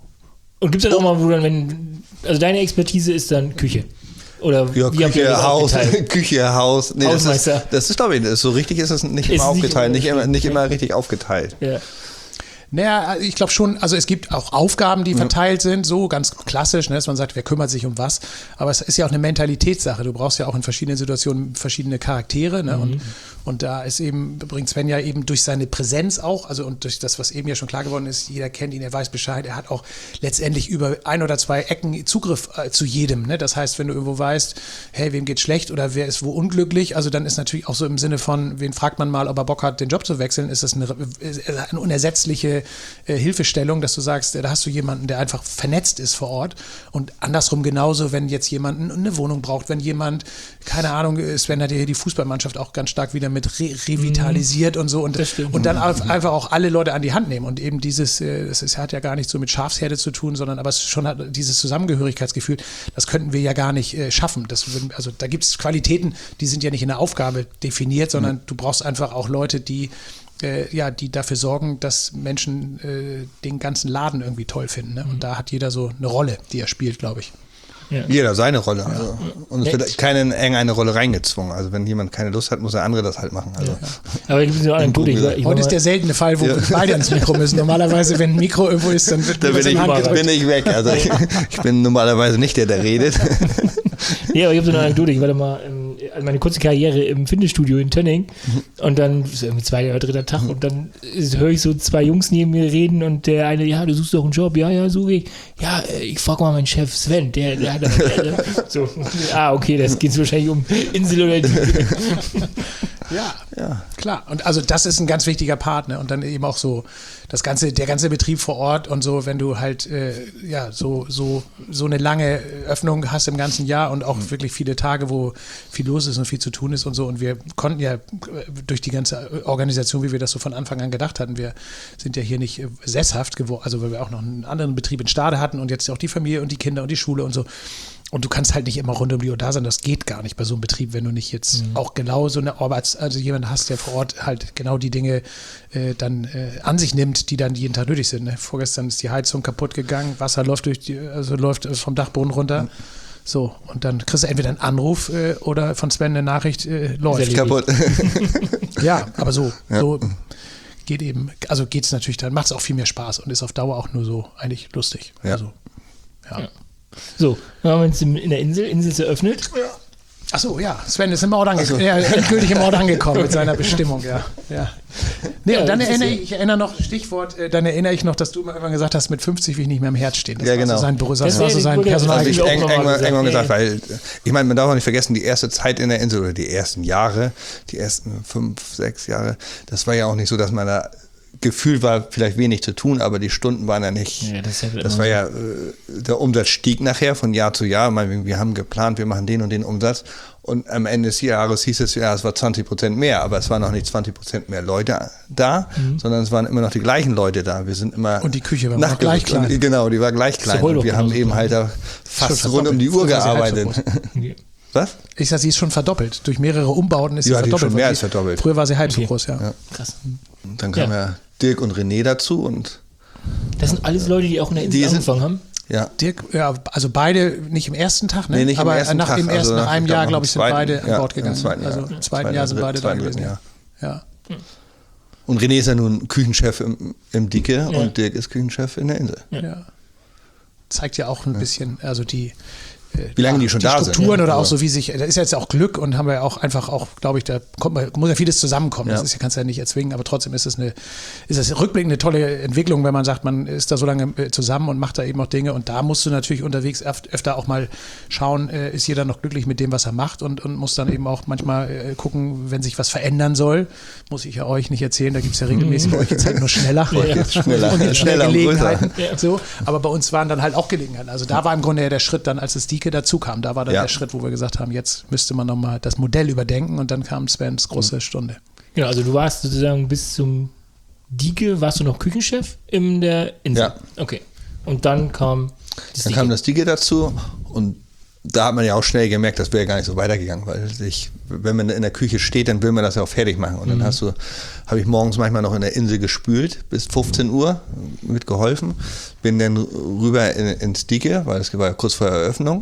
Und gibt es dann auch mal, wo dann, wenn, also deine Expertise ist dann Küche? Oder ja, wie Küche, Haus, Küche, Haus. Nee, Hausmeister. Das ist, das ist glaube ich, so richtig ist es nicht immer aufgeteilt, nicht, immer, nicht immer richtig aufgeteilt. Ja. Naja, ich glaube schon, also es gibt auch Aufgaben, die verteilt sind, so ganz klassisch, ne, dass man sagt, wer kümmert sich um was. Aber es ist ja auch eine Mentalitätssache. Du brauchst ja auch in verschiedenen Situationen verschiedene Charaktere. Ne? Mhm. Und, und da ist eben, bringt Sven ja eben durch seine Präsenz auch, also und durch das, was eben ja schon klar geworden ist, jeder kennt ihn, er weiß Bescheid, er hat auch letztendlich über ein oder zwei Ecken Zugriff äh, zu jedem. Ne? Das heißt, wenn du irgendwo weißt, hey, wem geht's schlecht oder wer ist wo unglücklich, also dann ist natürlich auch so im Sinne von, wen fragt man mal, ob er Bock hat, den Job zu wechseln, ist das eine, eine unersetzliche Äh, Hilfestellung, dass du sagst, äh, da hast du jemanden, der einfach vernetzt ist vor Ort und andersrum genauso, wenn jetzt jemand eine Wohnung braucht, wenn jemand, keine Ahnung, Sven hat ja hier die Fußballmannschaft auch ganz stark wieder mit re revitalisiert mhm. und so und, und dann mhm. einfach auch alle Leute an die Hand nehmen und eben dieses, äh, das ist, hat ja gar nicht so mit Schafsherde zu tun, sondern aber es schon hat dieses Zusammengehörigkeitsgefühl, das könnten wir ja gar nicht äh, schaffen. Das, also da gibt es Qualitäten, die sind ja nicht in der Aufgabe definiert, sondern mhm. du brauchst einfach auch Leute, die Äh, ja, die dafür sorgen, dass Menschen äh, den ganzen Laden irgendwie toll finden. Ne? Und da hat jeder so eine Rolle, die er spielt, glaube ich. Ja. Jeder seine Rolle. Ja. Also. Und es wird keinen eng eine Rolle reingezwungen. Also wenn jemand keine Lust hat, muss der andere das halt machen. Also. Ja. Aber ich so einen Punkt, ich war, ich Heute ist der seltene Fall, wo ja. beide ans Mikro müssen. Normalerweise, wenn ein Mikro irgendwo ist, dann wird da bin, ich, bin ich weg. Also ich, ich bin normalerweise nicht der, der redet. Ja, aber ich habe so eine Anekdote. Ich war da mal im, also meine kurze Karriere im Fitnessstudio in Tönning mhm. und dann ist irgendwie zweiter oder dritter Tag mhm. und dann höre ich so zwei Jungs neben mir reden und der eine, ja, du suchst doch einen Job, ja, ja, suche ich. Ja, ich frage mal meinen Chef Sven, der, der hat der, so, ah, okay, das geht wahrscheinlich um Insel oder die. Ja, ja, klar. Und also das ist ein ganz wichtiger Part, ne? Und dann eben auch so das ganze, der ganze Betrieb vor Ort und so, wenn du halt äh, ja so so so eine lange Öffnung hast im ganzen Jahr und auch mhm. wirklich viele Tage, wo viel los ist und viel zu tun ist und so. Und wir konnten ja durch die ganze Organisation, wie wir das so von Anfang an gedacht hatten, wir sind ja hier nicht sesshaft geworden, also weil wir auch noch einen anderen Betrieb in Stade hatten und jetzt auch die Familie und die Kinder und die Schule und so. Und du kannst halt nicht immer rund um die Uhr da sein, das geht gar nicht bei so einem Betrieb, wenn du nicht jetzt mhm. auch genau so eine Arbeits-, also jemanden hast, der vor Ort halt genau die Dinge äh, dann äh, an sich nimmt, die dann jeden Tag nötig sind. Ne? Vorgestern ist die Heizung kaputt gegangen, Wasser läuft durch die, also läuft vom Dachboden runter. Mhm. So, und dann kriegst du entweder einen Anruf äh, oder von Sven eine Nachricht, äh, läuft. Kaputt. Ja, aber so, ja. so geht eben, also geht es natürlich, dann macht es auch viel mehr Spaß und ist auf Dauer auch nur so eigentlich lustig. Ja. Also, ja. ja. So, dann haben wir uns in der Insel, Insel ist eröffnet. Ja. Achso, ja, Sven ist im Ort angekommen, ja, endgültig im Ort angekommen mit seiner Bestimmung, ja. ja. Nee, ja, und dann erinnere ich, ich erinnere noch, Stichwort, dann erinnere ich noch, dass du immer irgendwann gesagt hast, mit fünfzig will ich nicht mehr im Herz stehen. Das ja, war genau. so sein, das das war so sein Personal. Also ich eng, irgendwann, irgendwann gesagt, weil, ich meine, man darf auch nicht vergessen, die erste Zeit in der Insel oder die ersten Jahre, die ersten fünf, sechs Jahre, das war ja auch nicht so, dass man da Gefühl war vielleicht wenig zu tun, aber die Stunden waren ja nicht, ja, das, ja das war ja, äh, der Umsatz stieg nachher von Jahr zu Jahr, meine, wir haben geplant, wir machen den und den Umsatz und am Ende des Jahres hieß es, ja, es war zwanzig Prozent mehr, aber es waren noch nicht zwanzig Prozent mehr Leute da, mhm. sondern es waren immer noch die gleichen Leute da, wir sind immer... Und die Küche war noch gleich klein. Und, genau, die war gleich klein und wir haben eben halt da fast rund um die Uhr gearbeitet. Was? Ich sag, sie ist schon verdoppelt. Durch mehrere Umbauten ist sie ja, verdoppelt. Die schon mehr als verdoppelt. Früher war sie halb okay. so groß, ja. ja. Krass. Und dann kam ja. ja Dirk und René dazu und das sind alles Leute, die auch in der Insel angefangen haben? Ja. Dirk, ja, also beide nicht im ersten Tag, ne? Nee, nicht aber im ersten nach, Tag. Im ersten, also nach einem Jahr, glaube ich, sind zweiten, beide an ja, Bord gegangen. Im zweiten Jahr. Also im zweiten, zweiten Jahr sind beide da gewesen. Jahr. Ja. Und René ist ja nun Küchenchef im, im Dicke ja. und Dirk ist Küchenchef in der Insel. Ja. ja. Zeigt ja auch ein bisschen, also die wie lange die schon die da Strukturen sind. Strukturen oder auch so wie sich, da ist ja jetzt auch Glück und haben wir ja auch einfach auch, glaube ich, da kommt man, muss ja vieles zusammenkommen. Ja. Das ist ja, kannst du ja nicht erzwingen, aber trotzdem ist es eine, ist es rückblickend eine tolle Entwicklung, wenn man sagt, man ist da so lange zusammen und macht da eben auch Dinge und da musst du natürlich unterwegs öfter auch mal schauen, ist jeder noch glücklich mit dem, was er macht und, und muss dann eben auch manchmal gucken, wenn sich was verändern soll, muss ich ja euch nicht erzählen, da gibt es ja regelmäßig, bei euch jetzt halt nur schneller, ja. jetzt schneller und jetzt schneller Gelegenheiten. Ja. So, aber bei uns waren dann halt auch Gelegenheiten. Also da war im Grunde ja der Schritt dann, als das Dike dazu kam, da war dann ja. der Schritt, wo wir gesagt haben, jetzt müsste man nochmal das Modell überdenken und dann kam Svens große mhm. Stunde. Genau, also du warst sozusagen bis zum Dike, warst du noch Küchenchef in der Insel? Ja. Okay. Und dann kam das Dann Dike. kam das Dike dazu und da hat man ja auch schnell gemerkt, das wäre gar nicht so weitergegangen, weil sich, wenn man in der Küche steht, dann will man das ja auch fertig machen. Und dann mhm. hast du, habe ich morgens manchmal noch in der Insel gespült bis fünfzehn Uhr mitgeholfen, bin dann rüber in, ins Dike, weil das war ja kurz vor Eröffnung.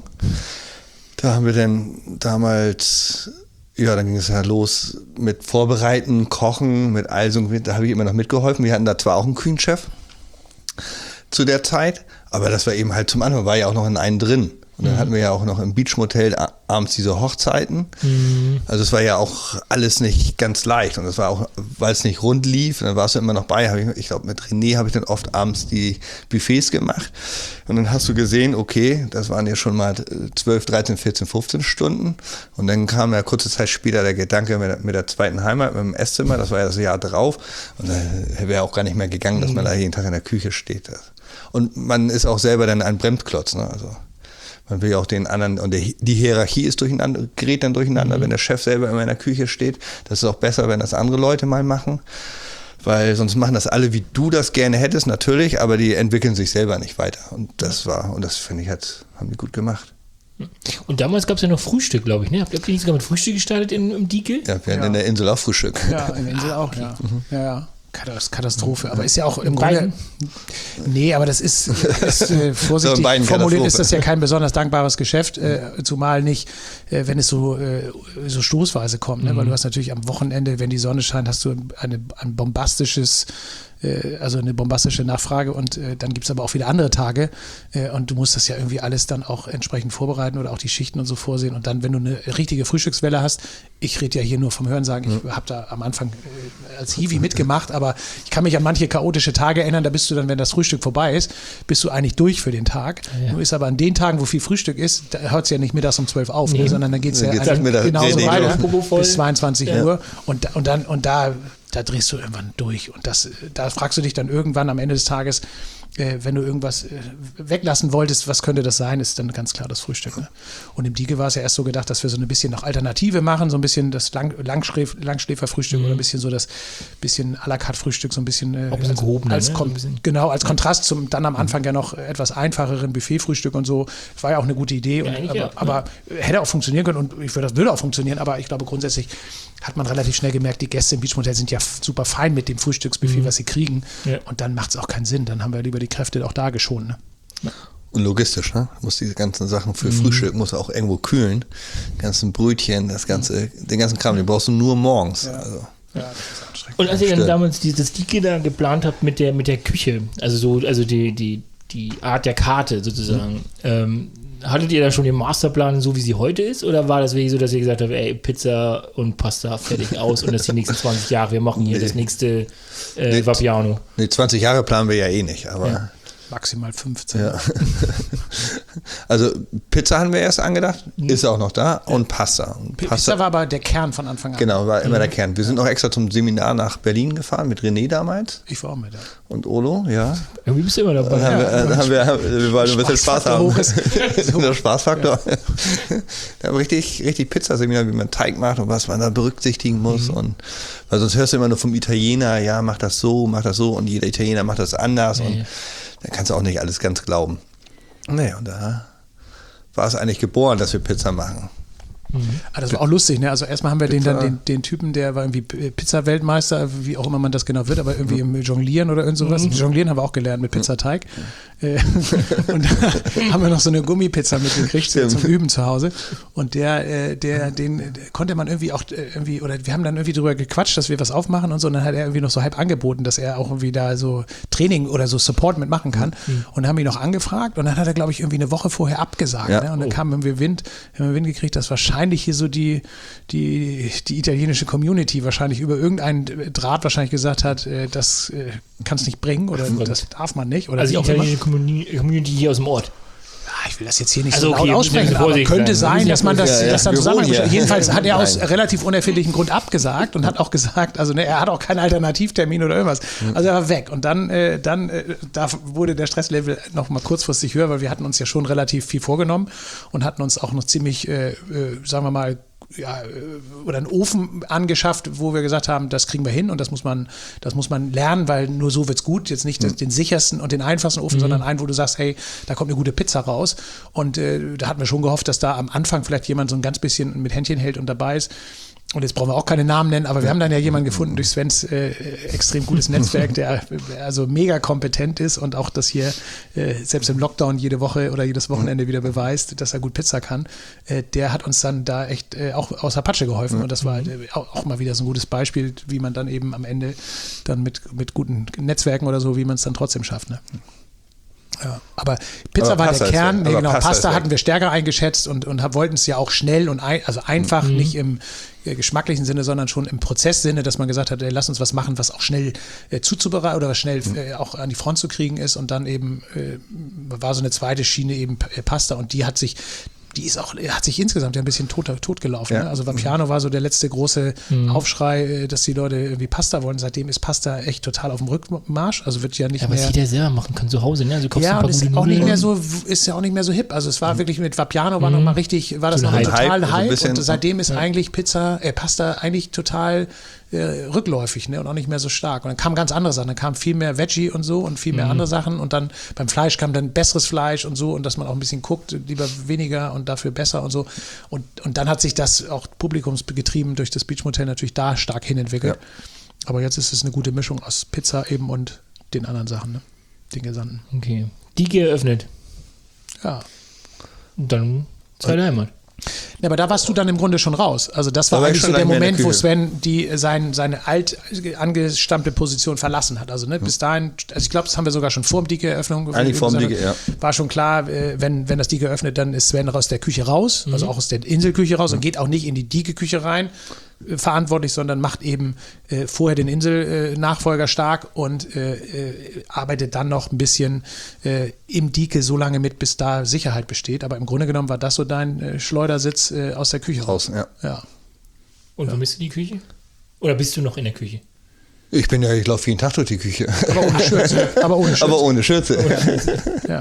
Da haben wir dann damals, ja, dann ging es ja los mit Vorbereiten, Kochen, mit also, da habe ich immer noch mitgeholfen. Wir hatten da zwar auch einen Küchenchef zu der Zeit, aber das war eben halt zum Anfang, war ja auch noch in einen drin. Und dann mhm. hatten wir ja auch noch im Beachmotel abends diese Hochzeiten. Mhm. Also es war ja auch alles nicht ganz leicht. Und das war auch, weil es nicht rund lief, dann warst du immer noch bei. Hab ich ich glaube, mit René habe ich dann oft abends die Buffets gemacht. Und dann hast du gesehen, okay, das waren ja schon mal zwölf, dreizehn, vierzehn, fünfzehn Stunden. Und dann kam ja kurze Zeit später der Gedanke mit der, mit der zweiten Heimat, mit dem Esszimmer. Das war ja das Jahr drauf. Und da wäre auch gar nicht mehr gegangen, dass man da jeden Tag in der Küche steht. Und man ist auch selber dann ein Bremsklotz, ne? Also man will ja auch den anderen, und der, die Hierarchie ist durcheinander, gerät dann durcheinander, mhm. wenn der Chef selber immer in der Küche steht. Das ist auch besser, wenn das andere Leute mal machen, weil sonst machen das alle, wie du das gerne hättest, natürlich, aber die entwickeln sich selber nicht weiter. Und das war, und das finde ich, hat, haben die gut gemacht. Und damals gab es ja noch Frühstück, glaube ich, ne? Habt ihr nicht sogar mit Frühstück gestartet in, im Dike? Ja, wir hatten ja. in der Insel auch Frühstück. Ja, in der Insel auch, okay. ja. Mhm. ja, ja. Katastrophe, aber ist ja auch im Grunde, nee, aber das ist, ist äh, vorsichtig so formuliert, ist das ja kein besonders dankbares Geschäft, äh, zumal nicht, äh, wenn es so, äh, so stoßweise kommt, ne? Mhm. Weil du hast natürlich am Wochenende, wenn die Sonne scheint, hast du eine, ein bombastisches äh, also eine bombastische Nachfrage und äh, dann gibt es aber auch wieder andere Tage äh, und du musst das ja irgendwie alles dann auch entsprechend vorbereiten oder auch die Schichten und so vorsehen und dann, wenn du eine richtige Frühstückswelle hast, ich rede ja hier nur vom Hörensagen, ich habe da am Anfang äh, als Hiwi mitgemacht, aber ich kann mich an manche chaotische Tage erinnern, da bist du dann, wenn das Frühstück vorbei ist, bist du eigentlich durch für den Tag. Ja. Nur ist aber an den Tagen, wo viel Frühstück ist, da hört es ja nicht mittags um zwölf auf, nee. ne, sondern dann geht es ja geht's genauso nee, weiter nee, bis zweiundzwanzig ja. Uhr und, und dann und da, da drehst du irgendwann durch und das, da fragst du dich dann irgendwann am Ende des Tages, äh, wenn du irgendwas äh, weglassen wolltest, was könnte das sein, ist dann ganz klar das Frühstück. Ne? Und im Diege war es ja erst so gedacht, dass wir so ein bisschen noch Alternative machen, so ein bisschen das Lang, Langschläf, Langschläferfrühstück mhm. oder ein bisschen so das bisschen à la carte Frühstück, so ein bisschen, äh, ein bisschen gehoben, als, ne? Kon- so genau, als Kontrast zum dann am Anfang ja noch etwas einfacheren Buffetfrühstück und so. Das war ja auch eine gute Idee, und, ja, aber, ja. aber hätte auch funktionieren können und ich würde, das würde auch funktionieren, aber ich glaube grundsätzlich hat man relativ schnell gemerkt, die Gäste im Beachmotel sind ja f- super fein mit dem Frühstücksbuffet, mhm. was sie kriegen ja. und dann macht es auch keinen Sinn, dann haben wir lieber die Kräfte auch da geschont. Ne? Und logistisch, ne? Du musst diese ganzen Sachen für mhm. Frühstück, musst du auch irgendwo kühlen. Die ganzen Brötchen, das ganze, den ganzen Kram, den brauchst du nur morgens. Ja. Also. Ja, das ist anstrengend. Und als ihr dann Stimmt. damals dieses Dieke da geplant habt mit der, mit der Küche, also so, also die, die, die Art der Karte sozusagen, mhm. ähm, hattet ihr da schon den Masterplan so, wie sie heute ist? Oder war das wirklich so, dass ihr gesagt habt, ey, Pizza und Pasta fertig aus und das die nächsten zwanzig Jahre, wir machen hier nee. das nächste äh, Nee. Vapiano? Nee, zwanzig Jahre planen wir ja eh nicht, aber. Ja. Maximal fünfzehn. Ja. Also Pizza haben wir erst angedacht, ist auch noch da und Pasta. Und Pizza Pasta war aber der Kern von Anfang an. Genau, war immer der Kern. Wir sind auch extra zum Seminar nach Berlin gefahren mit René damals Ich war auch mit. Ja. und Olo, ja. Irgendwie bist du immer dabei. Dann haben wir, äh, haben wir, haben, wir wollen ein bisschen Spaß haben. hoch ist. Der Spaßfaktor. Ja. Da haben wir richtig, richtig Pizzaseminar, wie man Teig macht und was man da berücksichtigen muss. Mhm. Und, weil sonst hörst du immer nur vom Italiener, ja, mach das so, mach das so und jeder Italiener macht das anders. Ja, und ja. da kannst du auch nicht alles ganz glauben. Nee, und da war es eigentlich geboren, dass wir Pizza machen. Ah, das war auch lustig, ne? Also erstmal haben wir den, Pizza. dann den, den Typen, der war irgendwie Pizza-Weltmeister, wie auch immer man das genau wird, aber irgendwie im Jonglieren oder irgend sowas. Mhm. Jonglieren haben wir auch gelernt mit Pizzateig. Äh, und da haben wir noch so eine Gummipizza mitgekriegt Stimmt. zum Üben zu Hause. Und der, äh, der, den der konnte man irgendwie auch äh, irgendwie, oder wir haben dann irgendwie drüber gequatscht, dass wir was aufmachen und so. Und dann hat er irgendwie noch so halb angeboten, dass er auch irgendwie da so Training oder so Support mitmachen kann. Mhm. Und haben ihn noch angefragt und dann hat er, glaube ich, irgendwie eine Woche vorher abgesagt. Ja. Ne? Und dann Oh. kam irgendwie Wind, haben wir Wind gekriegt, dass wahrscheinlich hier so die, die, die italienische Community wahrscheinlich über irgendeinen Draht wahrscheinlich gesagt hat, äh, das äh, kann es nicht bringen oder Ach, das darf man nicht. Oder Also wie die auch immer. italienische Community, Community hier aus dem Ort. Ah, ich will das jetzt hier nicht Also so okay, laut müssen wir aussprechen, aber vorsichtig könnte sein. sein, dass man das, Ja, ja, das dann wir zusammen. wohnen hier. Jedenfalls hat er aus Nein. relativ unerfindlichen Grund abgesagt und hat auch gesagt, also ne, er hat auch keinen Alternativtermin oder irgendwas. Also er war weg. Und dann, äh, dann äh, da wurde der Stresslevel noch mal kurzfristig höher, weil wir hatten uns ja schon relativ viel vorgenommen und hatten uns auch noch ziemlich, äh, äh, sagen wir mal, ja, oder einen Ofen angeschafft, wo wir gesagt haben, das kriegen wir hin und das muss man, das muss man lernen, weil nur so wird's gut. Jetzt nicht mhm. den sichersten und den einfachsten Ofen, mhm. sondern einen, wo du sagst, hey, da kommt eine gute Pizza raus. Und äh, da hatten wir schon gehofft, dass da am Anfang vielleicht jemand so ein ganz bisschen mit Händchen hält und dabei ist. Und jetzt brauchen wir auch keine Namen nennen, aber wir haben dann ja jemanden gefunden durch Svens äh, extrem gutes Netzwerk, der also mega kompetent ist und auch das hier äh, selbst im Lockdown jede Woche oder jedes Wochenende wieder beweist, dass er gut Pizza kann. Äh, der hat uns dann da echt äh, auch aus der Patsche geholfen und das war äh, auch, auch mal wieder so ein gutes Beispiel, wie man dann eben am Ende dann mit, mit guten Netzwerken oder so, wie man es dann trotzdem schafft. Ne? Ja, aber Pizza Aber war Pasta der Kern, ist weg. nee, Aber genau, Pasta Pasta ist hatten weg. wir stärker eingeschätzt und, und hab, wollten es ja auch schnell und ein, also einfach, Mhm. nicht im äh, geschmacklichen Sinne, sondern schon im Prozesssinne, dass man gesagt hat, ey, lass uns was machen, was auch schnell äh, zuzubereiten oder was schnell äh, auch an die Front zu kriegen ist und dann eben äh, war so eine zweite Schiene eben äh, Pasta und die hat sich die ist auch, hat sich insgesamt ja ein bisschen tot, tot gelaufen. Ja. Ne? Also Vapiano war so der letzte große Mhm. Aufschrei, dass die Leute irgendwie Pasta wollen. Seitdem ist Pasta echt total auf dem Rückmarsch. Also wird ja nicht Ja, mehr. was jeder selber machen kann zu Hause, ne? Also du kaufst Ja, ein paar und ist gute auch nicht Nudeln. mehr so, ist ja auch nicht mehr so hip. Also es war wirklich mit Vapiano war Mhm. noch mal richtig, war das So noch ein ein Hype. total Hype, so ein Hype bisschen. und seitdem ist Ja. eigentlich Pizza, äh, Pasta eigentlich total äh, rückläufig, ne? Und auch nicht mehr so stark. Und dann kamen ganz andere Sachen, dann kam viel mehr Veggie und so und viel mehr Mhm. andere Sachen und dann beim Fleisch kam dann besseres Fleisch und so und dass man auch ein bisschen guckt, lieber weniger und dafür besser und so. Und, und dann hat sich das auch publikumsgetrieben durch das Beachmotel natürlich da stark hinentwickelt. Ja. Aber jetzt ist es eine gute Mischung aus Pizza eben und den anderen Sachen, ne? Den Gesandten. Okay. Die geöffnet. Ja. Und dann zweite Heimat. Ja, aber da warst du dann im Grunde schon raus. Also das war Da war ich eigentlich so schon der nicht mehr in der Moment, wo Küche. Sven die, sein, seine alt angestammte Position verlassen hat. Also ne, bis dahin, also ich glaube, das haben wir sogar schon vor dem Dike-Eröffnung Eigentlich vor dem gesagt, Dike, ja. war schon klar, äh, wenn, wenn das Dike öffnet, dann ist Sven aus der Küche raus, also auch aus der Inselküche raus und geht auch nicht in die Dike-Küche rein äh, verantwortlich, sondern macht eben äh, vorher den Insel-Nachfolger äh, stark und äh, äh, arbeitet dann noch ein bisschen äh, im Dike so lange mit, bis da Sicherheit besteht. Aber im Grunde genommen war das so dein äh, Schleudersitz äh, aus der Küche raus. Draußen, ja. Ja. Und vermisst du die Küche? Oder bist du noch in der Küche? Ich bin ja, ich laufe jeden Tag durch die Küche. Aber ohne Schürze. Aber ohne Schürze. Aber ohne Schürze. Ja.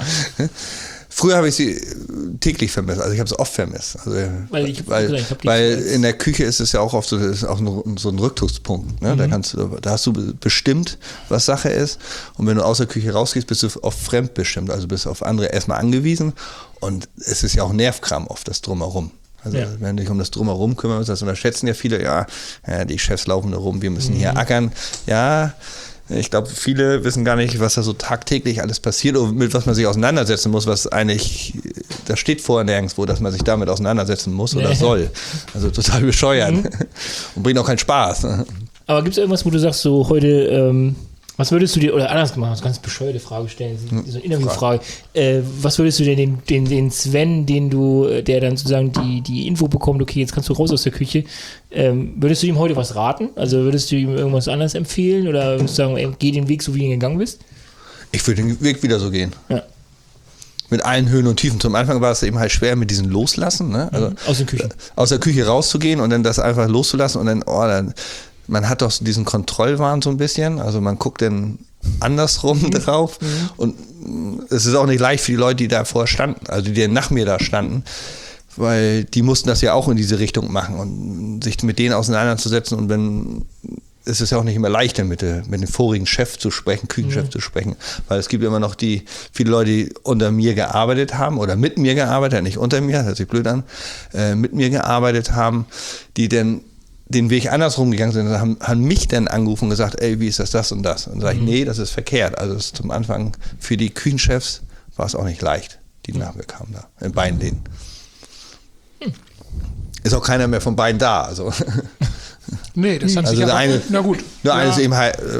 Früher habe ich sie täglich vermisst, also ich habe es oft vermisst. Also, Weil ich- weil, ich hab die weil als- in der Küche ist es ja auch oft so, das ist auch ein, so ein Rückzugspunkt. Ne? Da, kannst du, da hast du bestimmt, was Sache ist. Und wenn du aus der Küche rausgehst, bist du oft fremdbestimmt, also bist auf andere erstmal angewiesen. Und es ist ja auch Nervkram oft, das Drumherum. Also Ja. wenn du dich um das Drumherum kümmerst, das unterschätzen ja viele, ja, ja die Chefs laufen da rum, wir müssen hier ackern. Ja, ich glaube, viele wissen gar nicht, was da so tagtäglich alles passiert und mit was man sich auseinandersetzen muss, was eigentlich, das steht vorher nirgendwo, dass man sich damit auseinandersetzen muss oder Nee. soll. Also total bescheuert und bringt auch keinen Spaß. Aber gibt es irgendwas, wo du sagst, so heute, ähm, was würdest du dir, oder anders gemacht, ganz bescheuerte Frage stellen, so eine Interviewfrage, äh, was würdest du denn den, den, den Sven, den du, äh, der dann sozusagen die, die Info bekommt, okay, jetzt kannst du raus aus der Küche, ähm, würdest du ihm heute was raten? Also würdest du ihm irgendwas anderes empfehlen oder würdest du sagen, ey, geh den Weg, so wie du ihn gegangen bist? Ich würde den Weg wieder so gehen. Ja. Mit allen Höhen und Tiefen. Zum Anfang war es eben halt schwer mit diesem Loslassen. Ne? Also Aus den Küchen. aus der Küche rauszugehen und dann das einfach loszulassen und dann, oh, dann man hat doch so diesen Kontrollwahn so ein bisschen, also man guckt dann andersrum drauf und es ist auch nicht leicht für die Leute, die da vorher standen, also die nach mir da standen, weil die mussten das ja auch in diese Richtung machen und sich mit denen auseinanderzusetzen und wenn es ist ja auch nicht immer leichter, mit, der, mit dem vorigen Chef zu sprechen, Küchenchef mhm. zu sprechen, weil es gibt immer noch die, viele Leute, die unter mir gearbeitet haben oder mit mir gearbeitet, nicht unter mir, das hört sich blöd an, äh, mit mir gearbeitet haben, die dann den Weg andersrum gegangen sind, haben, haben mich dann angerufen und gesagt, ey, wie ist das, das und das? Und sage ich, nee, das ist verkehrt. Also das ist zum Anfang für die Küchenchefs war es auch nicht leicht, die nach mir kamen da, in beiden Läden. Ist auch keiner mehr von beiden da, also. Nee, das hat Also sich der aber, eine, na gut. nur Ja. eine ist eben halt, äh,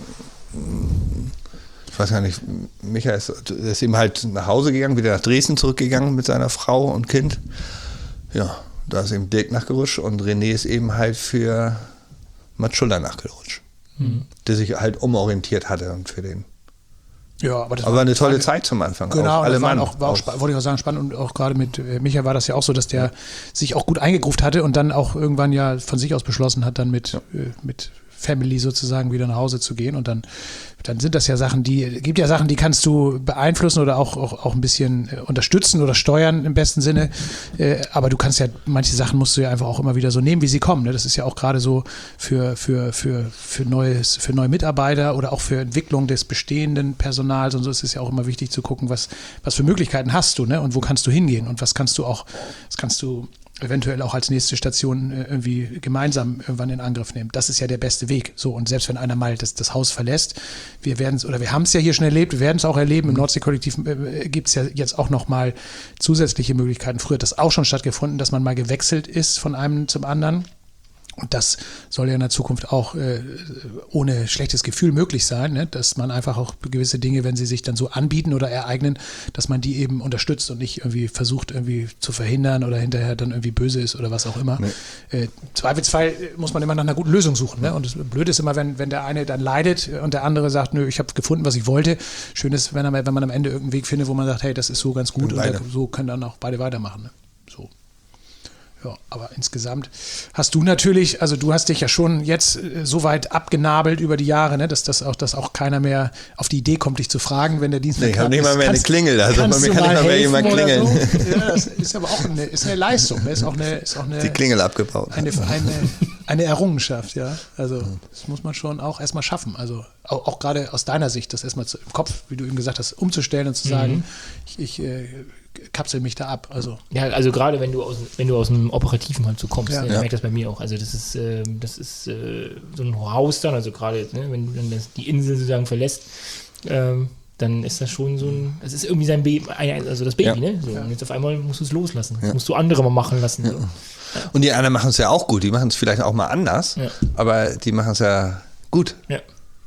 ich weiß gar nicht, Michael ist, ist eben halt nach Hause gegangen, wieder nach Dresden zurückgegangen mit seiner Frau und Kind. Ja, da ist eben Dirk nachgerutscht und René ist eben halt für Mats Schuller nachgerutscht, mhm. der sich halt umorientiert hatte und für den. Ja, aber das aber war eine tolle war, Zeit zum Anfang. Genau, auch alle das waren Mann. auch, war auch, auch wollte ich auch sagen, spannend und auch gerade mit äh, Micha war das ja auch so, dass der sich auch gut eingegruft hatte und dann auch irgendwann ja von sich aus beschlossen hat, dann mit, ja. äh, mit Family sozusagen wieder nach Hause zu gehen und dann, dann sind das ja Sachen, die, gibt ja Sachen, die kannst du beeinflussen oder auch, auch, auch ein bisschen äh, unterstützen oder steuern im besten Sinne, äh, aber du kannst ja, manche Sachen musst du ja einfach auch immer wieder so nehmen, wie sie kommen, ne? Das ist ja auch gerade so für, für, für, für, neues, für neue Mitarbeiter oder auch für Entwicklung des bestehenden Personals und so ist es ja auch immer wichtig zu gucken, was, was für Möglichkeiten hast du, ne? Und wo kannst du hingehen und was kannst du auch, was kannst du eventuell auch als nächste Station irgendwie gemeinsam irgendwann in Angriff nehmen. Das ist ja der beste Weg. So, und selbst wenn einer mal das, das Haus verlässt, wir werden es, oder wir haben es ja hier schon erlebt, wir werden es auch erleben, im Nordsee-Kollektiv äh, gibt es ja jetzt auch nochmal zusätzliche Möglichkeiten. Früher hat das auch schon stattgefunden, dass man mal gewechselt ist von einem zum anderen. Und das soll ja in der Zukunft auch äh, ohne schlechtes Gefühl möglich sein, ne? Dass man einfach auch gewisse Dinge, wenn sie sich dann so anbieten oder ereignen, dass man die eben unterstützt und nicht irgendwie versucht irgendwie zu verhindern oder hinterher dann irgendwie böse ist oder was auch immer. Nee. Äh, Im Zweifelsfall muss man immer nach einer guten Lösung suchen. Ne? Und das Blöde ist immer, wenn, wenn der eine dann leidet und der andere sagt, nö, ich habe gefunden, was ich wollte. Schön ist, wenn, wenn man am Ende irgendeinen Weg findet, wo man sagt, hey, das ist so ganz gut und da, so können dann auch beide weitermachen. Ne? So. Ja, aber insgesamt hast du natürlich, also du hast dich ja schon jetzt äh, so weit abgenabelt über die Jahre, ne, dass das auch, dass auch keiner mehr auf die Idee kommt, dich zu fragen, wenn der Dienst nee, ich habe nicht mal mehr kannst, eine Klingel, also bei mir kann nicht mal mehr jemand klingeln. So. Ja, das ist aber auch eine, ist eine Leistung, ist auch eine, ist auch eine die Klingel abgebaut. Eine, eine, eine Errungenschaft, ja. Also das muss man schon auch erstmal schaffen. Also auch, auch gerade aus deiner Sicht, das erstmal im Kopf, wie du eben gesagt hast, umzustellen und zu sagen, mhm. ich, ich äh, kapsel mich da ab. Also. Ja, also gerade wenn du aus, wenn du aus dem Operativen halt so kommst, ja. Ja. Ne, ja. merkt das bei mir auch. Also das ist, äh, das ist äh, so ein Haus dann, also gerade ne, wenn du dann das, die Insel sozusagen verlässt, ähm, dann ist das schon so ein, es ist irgendwie sein Baby, also das Baby, ja. ne? So, ja. Und jetzt auf einmal musst du es loslassen. Ja. Das musst du andere mal machen lassen. Ja. So. Ja. Und die anderen machen es ja auch gut. Die machen es vielleicht auch mal anders, ja. aber die machen es ja gut. Ja.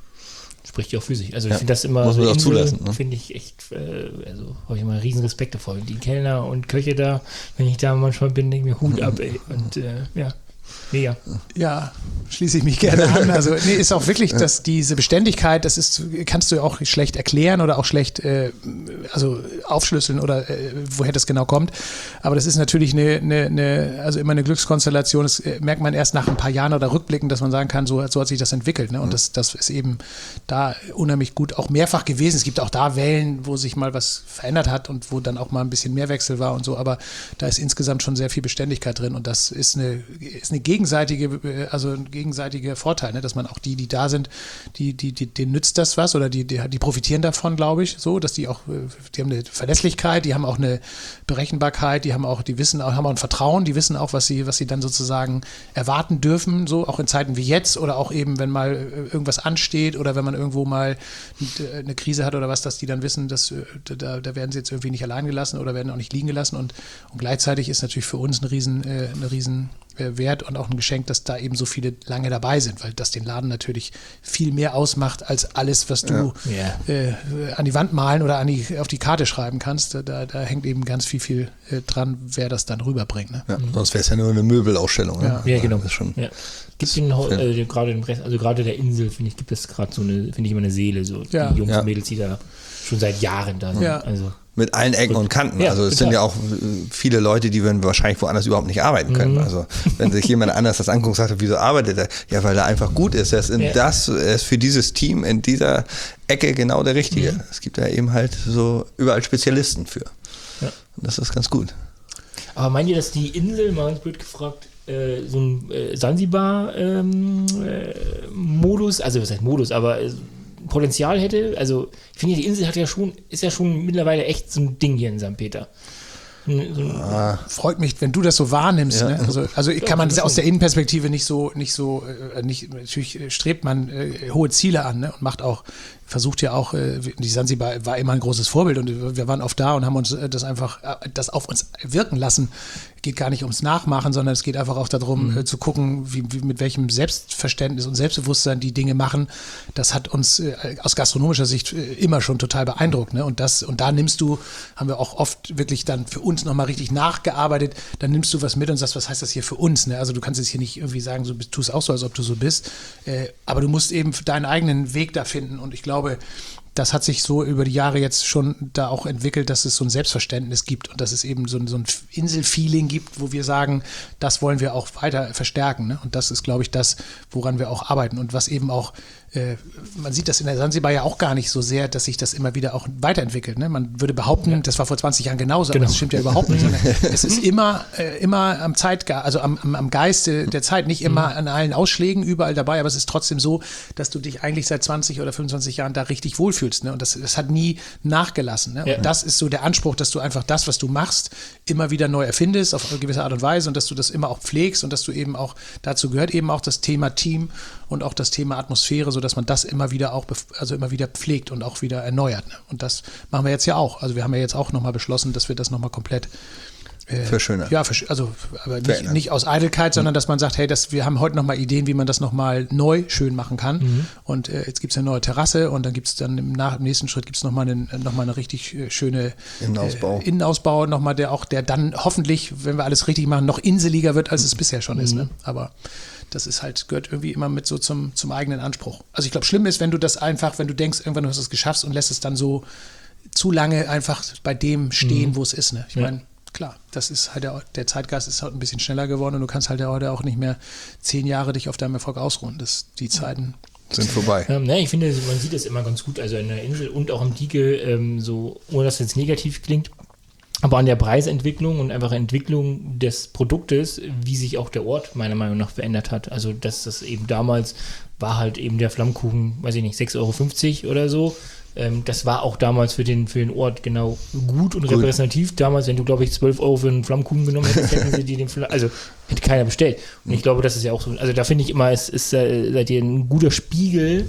Spricht ja auch für sich. Also ja. ich finde das immer muss man so auch zulassen. Ne? Finde ich echt, äh, also habe ich immer riesen Respekt davor. Die Kellner und Köche da, wenn ich da manchmal bin, denke ich mir Hut ab, ey. Und äh, ja. Mega. Ja, schließe ich mich gerne an. Also nee, ist auch wirklich, dass diese Beständigkeit, das ist, kannst du auch schlecht erklären oder auch schlecht äh, also aufschlüsseln oder äh, woher das genau kommt. Aber das ist natürlich eine, eine, eine also immer eine Glückskonstellation. Das äh, merkt man erst nach ein paar Jahren oder rückblickend, dass man sagen kann, so, so hat sich das entwickelt. Ne? Und das, das ist eben da unheimlich gut auch mehrfach gewesen. Es gibt auch da Wellen, wo sich mal was verändert hat und wo dann auch mal ein bisschen mehr Wechsel war und so. Aber da ist insgesamt schon sehr viel Beständigkeit drin und das ist eine, ist eine gegenseitige, also ein gegenseitiger Vorteil, ne? Dass man auch die, die da sind, die, die, die, denen nützt das was oder die, die, die profitieren davon, glaube ich, so, dass die auch, die haben eine Verlässlichkeit, die haben auch eine Berechenbarkeit, die haben auch, die wissen auch, haben auch ein Vertrauen, die wissen auch, was sie, was sie dann sozusagen erwarten dürfen, so, auch in Zeiten wie jetzt oder auch eben, wenn mal irgendwas ansteht oder wenn man irgendwo mal eine Krise hat oder was, dass die dann wissen, dass da, da werden sie jetzt irgendwie nicht allein gelassen oder werden auch nicht liegen gelassen und, und gleichzeitig ist natürlich für uns ein riesen, eine riesen Wert und auch ein Geschenk, dass da eben so viele lange dabei sind, weil das den Laden natürlich viel mehr ausmacht als alles, was du ja. äh, an die Wand malen oder an die, auf die Karte schreiben kannst. Da, da hängt eben ganz viel, viel äh, dran, wer das dann rüberbringt. Ne? Ja, mhm. Sonst wäre es ja nur eine Möbelausstellung. Ja, ne? ja genau. Das schon ja. Gibt den, äh, gerade im Rest, also gerade der Insel, finde ich, gibt es gerade so eine, finde ich immer eine Seele, so ja. die Jungs ja. und Mädels, die da schon seit Jahren da sind. Ja. Also mit allen Ecken und Kanten. Ja, also es total. sind ja auch viele Leute, die würden wahrscheinlich woanders überhaupt nicht arbeiten können. Mhm. Also wenn sich jemand anders das anguckt und sagt, wieso arbeitet er? Ja, weil er einfach gut ist. Er ist, in ja. das, er ist für dieses Team in dieser Ecke genau der Richtige. Mhm. Es gibt ja eben halt so überall Spezialisten für. Ja. Und das ist ganz gut. Aber meint ihr, dass die Insel, mal ganz blöd gefragt, äh, so ein äh, Sansibar-Modus, ähm, äh, also was heißt Modus, aber äh, Potenzial hätte, also ich finde, die Insel hat ja schon, ist ja schon mittlerweile echt so ein Ding hier in Sankt Peter. So ein, ah. Freut mich, wenn du das so wahrnimmst. Ja. Ne? Also, also ja, kann man das aus der Innenperspektive nicht so, nicht so, äh, nicht, natürlich strebt man äh, hohe Ziele an, ne? Und macht auch, versucht ja auch, äh, die Sansibar war immer ein großes Vorbild und wir waren oft da und haben uns äh, das einfach, äh, das auf uns wirken lassen. Geht gar nicht ums Nachmachen, sondern es geht einfach auch darum, mhm. äh, zu gucken, wie, wie, mit welchem Selbstverständnis und Selbstbewusstsein die Dinge machen. Das hat uns äh, aus gastronomischer Sicht äh, immer schon total beeindruckt. Ne? Und das, und da nimmst du, haben wir auch oft wirklich dann für uns nochmal richtig nachgearbeitet, dann nimmst du was mit und sagst, was heißt das hier für uns? Ne? Also du kannst jetzt hier nicht irgendwie sagen, so tu es auch so, als ob du so bist. Äh, aber du musst eben deinen eigenen Weg da finden. Und ich glaube, das hat sich so über die Jahre jetzt schon da auch entwickelt, dass es so ein Selbstverständnis gibt und dass es eben so ein, so ein Inselfeeling gibt, wo wir sagen, das wollen wir auch weiter verstärken. Ne? Und das ist, glaube ich, das, woran wir auch arbeiten und was eben auch, äh, man sieht das in der Sansibar ja auch gar nicht so sehr, dass sich das immer wieder auch weiterentwickelt. Ne? Man würde behaupten, ja. das war vor zwanzig Jahren genauso, genau. aber das stimmt ja überhaupt nicht. Sondern es ist immer, äh, immer am Zeitgeist, also am, am, am Geist der Zeit, nicht immer an allen Ausschlägen überall dabei, aber es ist trotzdem so, dass du dich eigentlich seit zwanzig oder fünfundzwanzig Jahren da richtig wohlfühlst. Ne? Und das, das hat nie nachgelassen. Ne? Ja. Und das ist so der Anspruch, dass du einfach das, was du machst, immer wieder neu erfindest, auf eine gewisse Art und Weise und dass du das immer auch pflegst und dass du eben auch, dazu gehört eben auch das Thema Team und auch das Thema Atmosphäre, sodass man das immer wieder auch, also immer wieder pflegt und auch wieder erneuert. Ne? Und das machen wir jetzt ja auch. Also wir haben ja jetzt auch nochmal beschlossen, dass wir das nochmal komplett Äh, Verschönern. Ja, also aber nicht, nicht aus Eitelkeit, sondern dass man sagt, hey, das, wir haben heute nochmal Ideen, wie man das nochmal neu schön machen kann. Mhm. Und äh, jetzt gibt es eine neue Terrasse und dann gibt es dann im, nach, im nächsten Schritt gibt es nochmal eine, noch mal eine richtig schöne Innenausbau, äh, Innenausbau nochmal, der auch, der dann hoffentlich, wenn wir alles richtig machen, noch inseliger wird, als es bisher schon mhm. ist. Ne? Aber das ist halt, gehört irgendwie immer mit so zum, zum eigenen Anspruch. Also ich glaube, schlimm ist, wenn du das einfach, wenn du denkst, irgendwann hast du es geschafft und lässt es dann so zu lange einfach bei dem stehen, mhm. wo es ist. Ne? Ich ja. meine, klar, das ist halt der, der Zeitgeist ist halt ein bisschen schneller geworden und du kannst halt heute auch nicht mehr zehn Jahre dich auf deinem Erfolg ausruhen. Das, die Zeiten sind vorbei. Ja, ne, ich finde, man sieht das immer ganz gut, also in der Insel und auch im Dieke, ähm, so, ohne dass es jetzt negativ klingt, aber an der Preisentwicklung und einfach Entwicklung des Produktes, wie sich auch der Ort meiner Meinung nach verändert hat. Also, dass das eben damals war halt eben der Flammkuchen, weiß ich nicht, sechs Euro fünfzig oder so. Ähm, das war auch damals für den, für den Ort genau gut und gut. repräsentativ. Damals, wenn du, glaube ich, zwölf Euro für einen Flammkuchen genommen hättest, hätten sie dir den Fl- also hätte keiner bestellt. Und ich glaube, das ist ja auch so, also da finde ich immer, es ist, äh, seid ihr ein guter Spiegel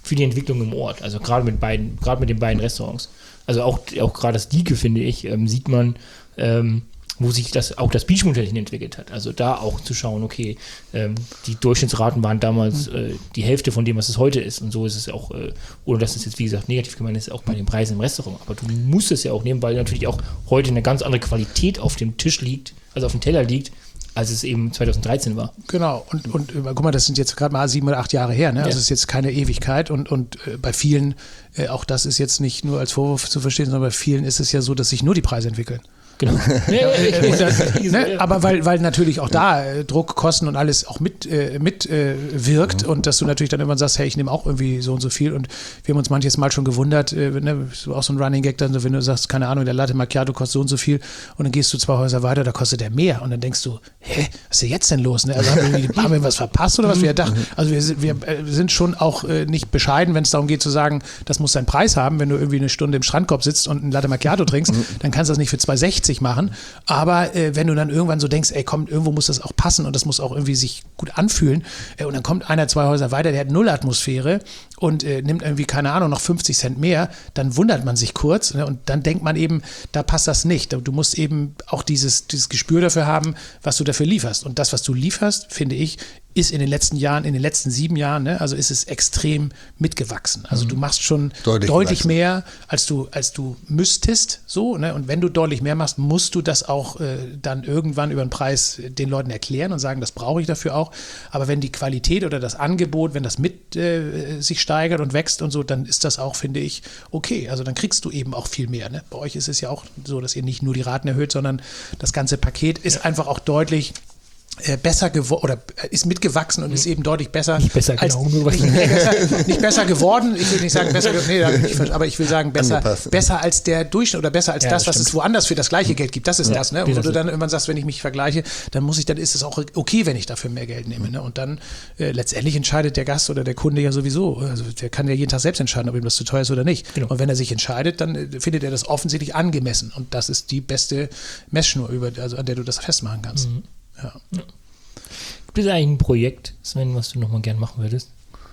für die Entwicklung im Ort. Also gerade mit beiden, gerade mit den beiden Restaurants. Also auch, auch gerade das Dieke, finde ich, ähm, sieht man, ähm, wo sich das auch das Beachmodell hin entwickelt hat. Also da auch zu schauen, okay, ähm, die Durchschnittsraten waren damals äh, die Hälfte von dem, was es heute ist. Und so ist es auch, äh, ohne dass es jetzt, wie gesagt, negativ gemeint ist, auch bei den Preisen im Restaurant. Aber du musst es ja auch nehmen, weil natürlich auch heute eine ganz andere Qualität auf dem Tisch liegt, also auf dem Teller liegt, als es eben zweitausenddreizehn war. Genau, und, und guck mal, das sind jetzt gerade mal sieben oder acht Jahre her, ne? Also es ja. ist jetzt keine Ewigkeit und, und äh, bei vielen, äh, auch das ist jetzt nicht nur als Vorwurf zu verstehen, sondern bei vielen ist es ja so, dass sich nur die Preise entwickeln. Genau. ja, äh, das, ne? Aber weil, weil natürlich auch da äh, Druck, Kosten und alles auch mit, äh, mit äh, wirkt und dass du natürlich dann irgendwann sagst, hey, ich nehme auch irgendwie so und so viel und wir haben uns manches Mal schon gewundert, äh, ne? So auch so ein Running Gag, dann, wenn du sagst, keine Ahnung, der Latte Macchiato kostet so und so viel und dann gehst du zwei Häuser weiter, da kostet der mehr und dann denkst du, hä, was ist denn jetzt denn los? Ne? Also haben wir, haben wir was verpasst oder was? Wir dachten, also wir, wir sind schon auch äh, nicht bescheiden, wenn es darum geht zu sagen, das muss seinen Preis haben, wenn du irgendwie eine Stunde im Strandkorb sitzt und ein Latte Macchiato trinkst, dann kannst du das nicht für zwei sechzig machen. Aber äh, wenn du dann irgendwann so denkst, ey komm, irgendwo muss das auch passen und das muss auch irgendwie sich gut anfühlen äh, und dann kommt einer, zwei Häuser weiter, der hat null Atmosphäre und äh, nimmt irgendwie, keine Ahnung, noch fünfzig Cent mehr, dann wundert man sich kurz, ne, und dann denkt man eben, da passt das nicht. Du musst eben auch dieses, dieses Gespür dafür haben, was du dafür lieferst. Und das, was du lieferst, finde ich, ist in den letzten Jahren, in den letzten sieben Jahren, ne, also ist es extrem mitgewachsen. Also du machst schon deutlich, deutlich mehr, als du, als du müsstest, so, ne, und wenn du deutlich mehr machst, musst du das auch äh, dann irgendwann über den Preis den Leuten erklären und sagen, das brauche ich dafür auch. Aber wenn die Qualität oder das Angebot, wenn das mit äh, sich steigert und wächst und so, dann ist das auch, finde ich, okay. Also dann kriegst du eben auch viel mehr. Ne? Bei euch ist es ja auch so, dass ihr nicht nur die Raten erhöht, sondern das ganze Paket ist ja einfach auch deutlich besser geworden oder ist mitgewachsen und mhm. ist eben deutlich besser. Nicht besser, als, genau. Nur was nicht, nicht, besser, nicht besser geworden, ich will nicht sagen besser, nee, ich, aber ich will sagen besser, besser als der Durchschnitt oder besser als ja, das, das was es woanders für das gleiche Geld gibt. Das ist ja, das, ne? Und wo du dann irgendwann sagst, wenn ich mich vergleiche, dann muss ich, dann ist es auch okay, wenn ich dafür mehr Geld nehme. Ne? Und dann äh, letztendlich entscheidet der Gast oder der Kunde ja sowieso. Also der kann ja jeden Tag selbst entscheiden, ob ihm das zu teuer ist oder nicht. Genau. Und wenn er sich entscheidet, dann äh, findet er das offensichtlich angemessen. Und das ist die beste Messschnur, über, also an der du das festmachen kannst. Mhm. Ja. Ja. Gibt es eigentlich ein Projekt, Sven, was du nochmal gern machen würdest?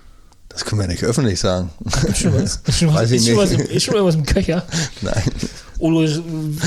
Das können wir nicht öffentlich sagen. Ist schon was, ist schon was, ist schon was, im, ist schon was im Köcher? Nein. Oder ist,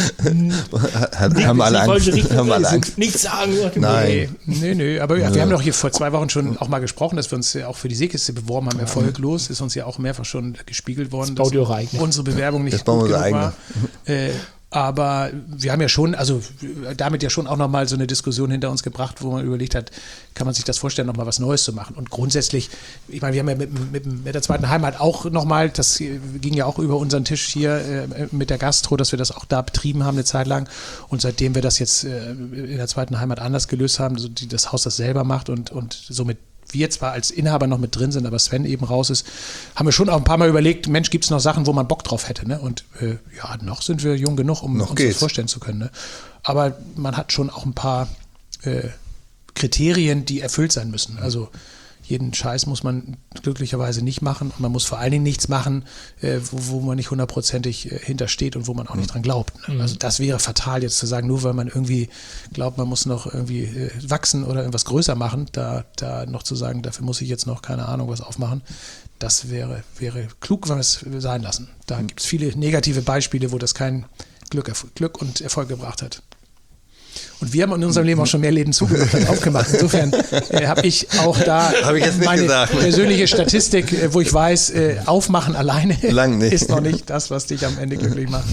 Hat, haben alle Angst. Richtung, haben alle Angst. Nichts sagen. Nein. Nee, nee, aber ja, wir haben doch hier vor zwei Wochen schon auch mal gesprochen, dass wir uns ja auch für die Seekiste beworben haben, erfolglos. Ist uns ja auch mehrfach schon gespiegelt worden, das dass dass unsere Bewerbung nicht das gut genug war. Äh, Aber wir haben ja schon, also damit ja schon auch nochmal so eine Diskussion hinter uns gebracht, wo man überlegt hat, kann man sich das vorstellen, nochmal was Neues zu machen. Und grundsätzlich, ich meine, wir haben ja mit, mit, mit der zweiten Heimat auch nochmal, das ging ja auch über unseren Tisch hier äh, mit der Gastro, dass wir das auch da betrieben haben eine Zeit lang. Und seitdem wir das jetzt äh, in der zweiten Heimat anders gelöst haben, so die das Haus das selber macht und, und somit wir zwar als Inhaber noch mit drin sind, aber Sven eben raus ist, haben wir schon auch ein paar Mal überlegt, Mensch, gibt es noch Sachen, wo man Bock drauf hätte, ne? Und äh, ja, noch sind wir jung genug, um noch uns geht's. das vorstellen zu können, ne? Aber man hat schon auch ein paar äh, Kriterien, die erfüllt sein müssen. Also jeden Scheiß muss man glücklicherweise nicht machen und man muss vor allen Dingen nichts machen, äh, wo, wo man nicht hundertprozentig äh, hintersteht und wo man auch nicht dran glaubt. Ne? Mhm. Also das wäre fatal jetzt zu sagen, nur weil man irgendwie glaubt, man muss noch irgendwie äh, wachsen oder irgendwas größer machen, da, da noch zu sagen, dafür muss ich jetzt noch, keine Ahnung, was aufmachen. Das wäre, wäre klug, wenn wir es sein lassen. Da mhm. gibt es viele negative Beispiele, wo das kein Glück, Glück und Erfolg gebracht hat. Und wir haben in unserem Leben auch schon mehr Läden zugemacht als aufgemacht. Insofern äh, habe ich auch da hab ich jetzt nicht meine gesagt. persönliche Statistik, äh, wo ich weiß, äh, aufmachen alleine Lang nicht. ist noch nicht das, was dich am Ende glücklich macht.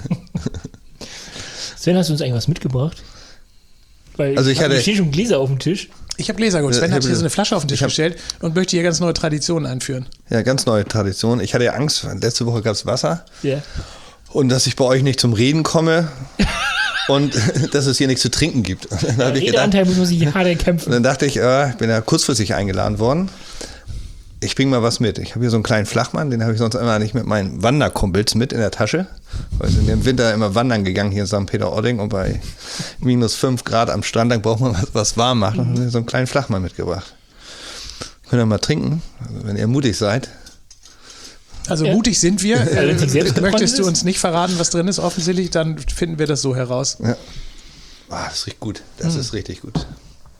Sven, hast du uns eigentlich was mitgebracht? Weil also ich hab, hatte, hier stehen schon Gläser auf dem Tisch. Ich habe Gläser geholt. Sven hat hier so eine Flasche auf den Tisch gestellt und möchte hier ganz neue Traditionen einführen. Ja, ganz neue Traditionen. Ich hatte ja Angst, letzte Woche gab es Wasser. Ja. Yeah. Und dass ich bei euch nicht zum Reden komme. Und dass es hier nichts zu trinken gibt. Der Redeanteil muss man sich hart erkämpfen. Und dann dachte ich, äh, ich bin ja kurzfristig eingeladen worden. Ich bringe mal was mit. Ich habe hier so einen kleinen Flachmann, den habe ich sonst immer nicht mit meinen Wanderkumpels mit in der Tasche. Weil wir sind im Winter immer wandern gegangen hier in Sankt Peter-Ording und bei minus fünf Grad am Strand, dann braucht man was, was warm machen. Und habe so einen kleinen Flachmann mitgebracht. Könnt ihr mal trinken, also wenn ihr mutig seid. Also ja. mutig sind wir. Äh, möchtest du uns nicht verraten, was drin ist, offensichtlich, dann finden wir das so heraus. Ja. Ah, das riecht gut. Das hm. ist richtig gut.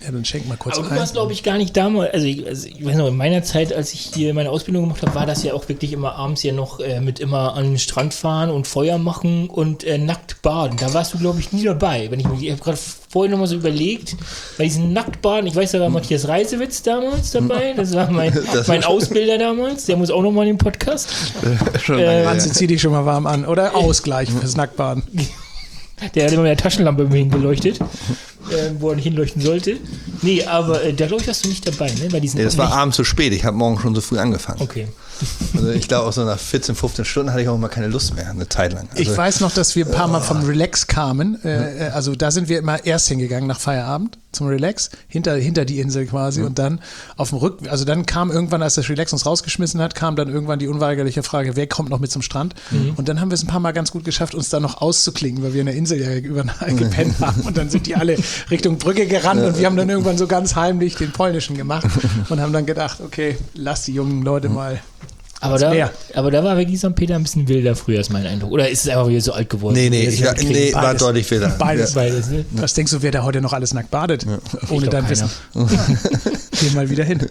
Ja, dann schenk mal kurz Aber ein. du warst, glaube ich, gar nicht damals, also ich, also ich weiß noch, in meiner Zeit, als ich hier meine Ausbildung gemacht habe, war das ja auch wirklich immer abends ja noch äh, mit immer an den Strand fahren und Feuer machen und äh, nackt baden. Da warst du, glaube ich, nie dabei. Wenn ich ich habe gerade vorhin nochmal so überlegt, bei diesen Nacktbaden, ich weiß, da war Matthias Reisewitz damals dabei, das war mein, das mein Ausbilder damals, der muss auch nochmal in den Podcast. Schon äh, Manze, zieh dich schon mal warm an. Oder Ausgleich fürs Nacktbaden. Der hat immer mit der Taschenlampe irgendwie hingeleuchtet, äh, wo er nicht hinleuchten sollte. Nee, aber äh, da glaube ich, warst du nicht dabei, ne? Bei diesen nee, das war nicht abends zu spät. Ich habe morgen schon so früh angefangen. Okay. Also ich glaube, auch so nach vierzehn, fünfzehn Stunden hatte ich auch mal keine Lust mehr, eine Zeit lang. Also ich weiß noch, dass wir ein paar Mal vom Relax kamen. Äh, also da sind wir immer erst hingegangen nach Feierabend zum Relax, hinter, hinter die Insel quasi. Mhm. Und dann auf dem Rück, also dann kam irgendwann, als das Relax uns rausgeschmissen hat, kam dann irgendwann die unweigerliche Frage, wer kommt noch mit zum Strand? Mhm. Und dann haben wir es ein paar Mal ganz gut geschafft, uns da noch auszuklingen, weil wir in der Insel ja über gepennt haben. Und dann sind die alle Richtung Brücke gerannt und wir haben dann irgendwann so ganz heimlich den polnischen gemacht und haben dann gedacht, okay, lass die jungen Leute mal. Aber da, aber da war wirklich Sankt Peter ein bisschen wilder früher, ist mein Eindruck. Oder ist es einfach wieder so alt geworden? Nee, nee, ich, ja, nee war deutlich wilder. Beides. Ja. Beides ne? Was denkst du, wer da heute noch alles nackt badet? Ja. Ohne dein Wissen. Ja. Geh mal wieder hin.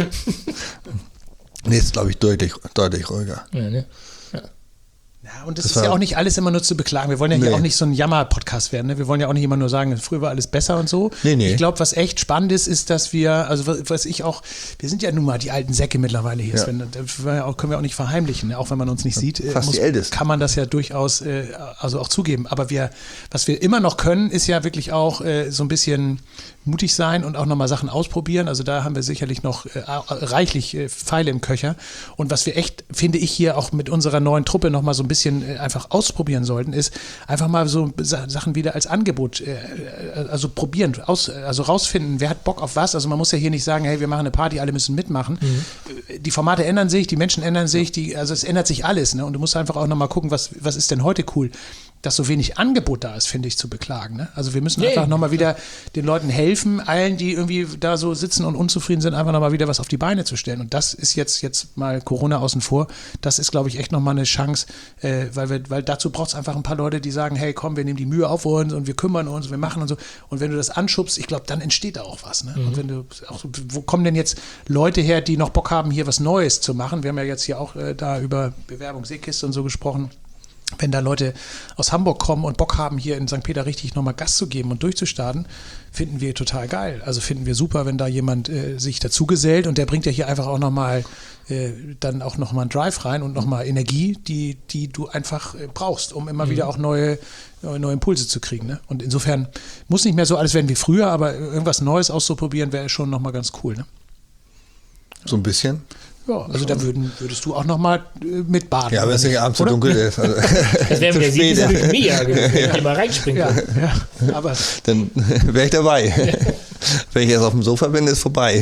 Nee, ist glaube ich deutlich, deutlich ruhiger. Ja, ne? Ja. Ja, und das, das ist ja auch nicht alles immer nur zu beklagen. Wir wollen ja nee. hier auch nicht so ein Jammer-Podcast werden. Ne? Wir wollen ja auch nicht immer nur sagen, früher war alles besser und so. Nee, nee. Ich glaube, was echt spannend ist, ist, dass wir, also was ich auch, wir sind ja nun mal die alten Säcke mittlerweile hier. Ja. Sven, das können wir auch nicht verheimlichen, auch wenn man uns nicht sieht. Fast muss, die Ältesten. Kann man das ja durchaus äh, also auch zugeben. Aber wir, was wir immer noch können, ist ja wirklich auch äh, so ein bisschen mutig sein und auch nochmal Sachen ausprobieren. Also da haben wir sicherlich noch äh, reichlich äh, Pfeile im Köcher. Und was wir echt, finde ich, hier auch mit unserer neuen Truppe nochmal so ein bisschen äh, einfach ausprobieren sollten, ist einfach mal so Sachen wieder als Angebot, äh, also probieren, aus, also rausfinden, wer hat Bock auf was. Also man muss ja hier nicht sagen, hey, wir machen eine Party, alle müssen mitmachen. Mhm. Die Formate ändern sich, die Menschen ändern sich, die, also es ändert sich alles. Ne? Und du musst einfach auch nochmal gucken, was, was ist denn heute cool. Dass so wenig Angebot da ist, finde ich, zu beklagen. Ne? Also wir müssen yeah. einfach nochmal wieder den Leuten helfen, allen, die irgendwie da so sitzen und unzufrieden sind, einfach nochmal wieder was auf die Beine zu stellen. Und das ist jetzt, jetzt mal Corona außen vor, das ist, glaube ich, echt nochmal eine Chance, äh, weil, wir, weil dazu braucht es einfach ein paar Leute, die sagen, hey, komm, wir nehmen die Mühe auf uns und wir kümmern uns, wir machen und so. Und wenn du das anschubst, ich glaube, dann entsteht da auch was. Ne? Mhm. Und wenn du auch, wo kommen denn jetzt Leute her, die noch Bock haben, hier was Neues zu machen? Wir haben ja jetzt hier auch äh, da über Bewerbung Seekiste und so gesprochen. Wenn da Leute aus Hamburg kommen und Bock haben, hier in Sankt Peter richtig nochmal Gas zu geben und durchzustarten, finden wir total geil. Also finden wir super, wenn da jemand äh, sich dazu gesellt und der bringt ja hier einfach auch nochmal äh, dann auch nochmal einen Drive rein und nochmal Energie, die, die du einfach äh, brauchst, um immer mhm. wieder auch neue, neue, neue Impulse zu kriegen. Ne? Und insofern muss nicht mehr so alles werden wie früher, aber irgendwas Neues auszuprobieren wäre schon nochmal ganz cool. Ne? So ein bisschen. Ja, also da würden, würdest du auch nochmal mit baden. Ja, aber es ist ja abends so dunkel ist. Also das wäre der Sieg, das würde mega, wenn ich mal reinspringen ja, ja, aber dann wäre ich dabei. Wenn ich jetzt auf dem Sofa bin, ist vorbei.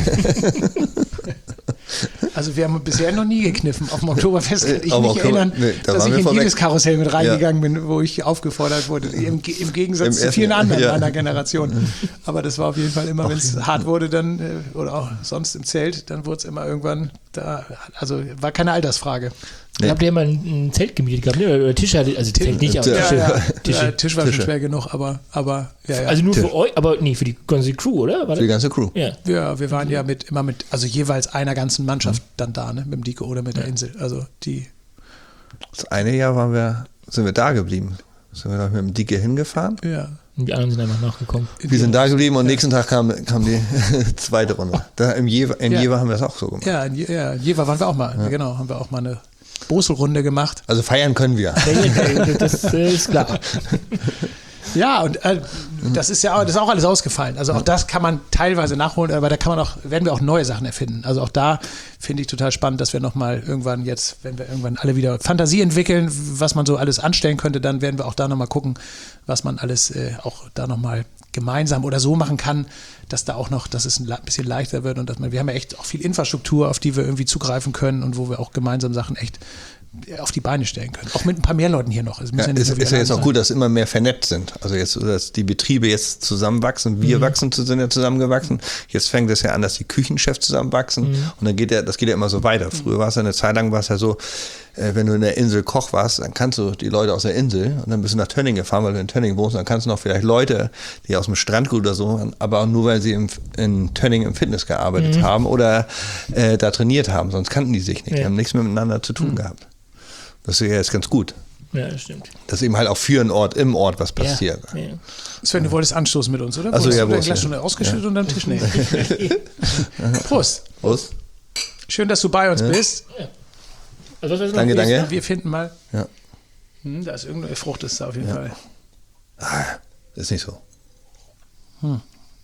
Also wir haben bisher noch nie gekniffen. Auf dem Oktoberfest kann ich Auf mich Oktober, erinnern, nee, da dass ich in vorweg. jedes Karussell mit reingegangen ja. bin, wo ich aufgefordert wurde. Im, im Gegensatz Im zu vielen ersten, anderen ja. meiner Generation. Aber das war auf jeden Fall immer, wenn es hart wurde, dann oder auch sonst im Zelt, dann wurde es immer irgendwann da. Also war keine Altersfrage. Nee. Habt ihr mal ein, ein Zelt gemietet gehabt, ne? Oder Tisch hatte, also Zelt nicht, aber ja, Tische. Ja, Tische. ja, Tisch war Tische. schon schwer genug, aber, aber ja, ja. Also nur Tisch. für euch, aber nee, für die ganze Crew, oder? War für die ganze Crew. Ja, ja wir waren ja mit immer mit, also jeweils einer ganzen Mannschaft mhm. dann da, ne? Mit dem Diko oder mit der Insel. Also die. Das eine Jahr waren wir, sind wir da geblieben. Sind wir da mit dem Dicke hingefahren. Ja. Und die anderen sind einfach nachgekommen. Wir sind da geblieben und ja. nächsten Tag kam, kam die zweite Runde. Da Im Jever, in ja. Jever haben wir das auch so gemacht. Ja, in, Je ja, in Jever waren wir auch mal. Ja. Genau, haben wir auch mal eine Boselrunde gemacht. Also feiern können wir. Das ist klar. Ja, und äh, das ist ja auch, das ist auch alles ausgefallen. Also auch das kann man teilweise nachholen, aber da kann man auch, werden wir auch neue Sachen erfinden. Also auch da finde ich total spannend, dass wir nochmal irgendwann jetzt, wenn wir irgendwann alle wieder Fantasie entwickeln, was man so alles anstellen könnte, dann werden wir auch da nochmal gucken, was man alles äh, auch da nochmal gemeinsam oder so machen kann, dass da auch noch, dass es ein bisschen leichter wird und dass man, wir haben ja echt auch viel Infrastruktur, auf die wir irgendwie zugreifen können und wo wir auch gemeinsam Sachen echt auf die Beine stellen können. Auch mit ein paar mehr Leuten hier noch. Es ja, ja ist, ist ja jetzt auch gut, dass immer mehr vernetzt sind. Also jetzt, dass die Betriebe jetzt zusammenwachsen, wir mhm. wachsen, sind ja zusammengewachsen. Jetzt fängt es ja an, dass die Küchenchefs zusammenwachsen mhm. und dann geht ja, das geht ja immer so weiter. Früher war es ja eine Zeit lang, war es ja so, äh, wenn du in der Insel Koch warst, dann kannst du die Leute aus der Insel und dann bist du nach Tönning gefahren, weil du in Tönning wohnst, dann kannst du noch vielleicht Leute, die aus dem Strandgut oder so, aber auch nur, weil sie im, in Tönning im Fitness gearbeitet mhm. haben oder äh, da trainiert haben, sonst kannten die sich nicht, ja. die haben nichts mehr miteinander zu tun mhm. gehabt. Das ist ja jetzt ganz gut. Ja, das stimmt. Dass eben halt auch für einen Ort, im Ort was passiert. Ja. Ja. Sven, du wolltest anstoßen mit uns, oder? Also ja, du Glas schon ausgeschüttet ja. und am Tisch nehmen. Prost. Prost. Schön, dass du bei uns ja. bist. Ja. Also, was danke, danke. Wir finden mal. Ja. Hm, da ist irgendeine Frucht, ist da auf jeden ja. Fall. Ah, ist nicht so. Hm.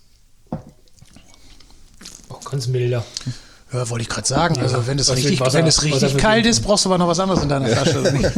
Oh, ganz milder. Ja, wollte ich gerade sagen. Ja, also wenn es richtig, Wasser, wenn es richtig kalt ist, brauchst du aber noch was anderes in deiner ja. Flasche.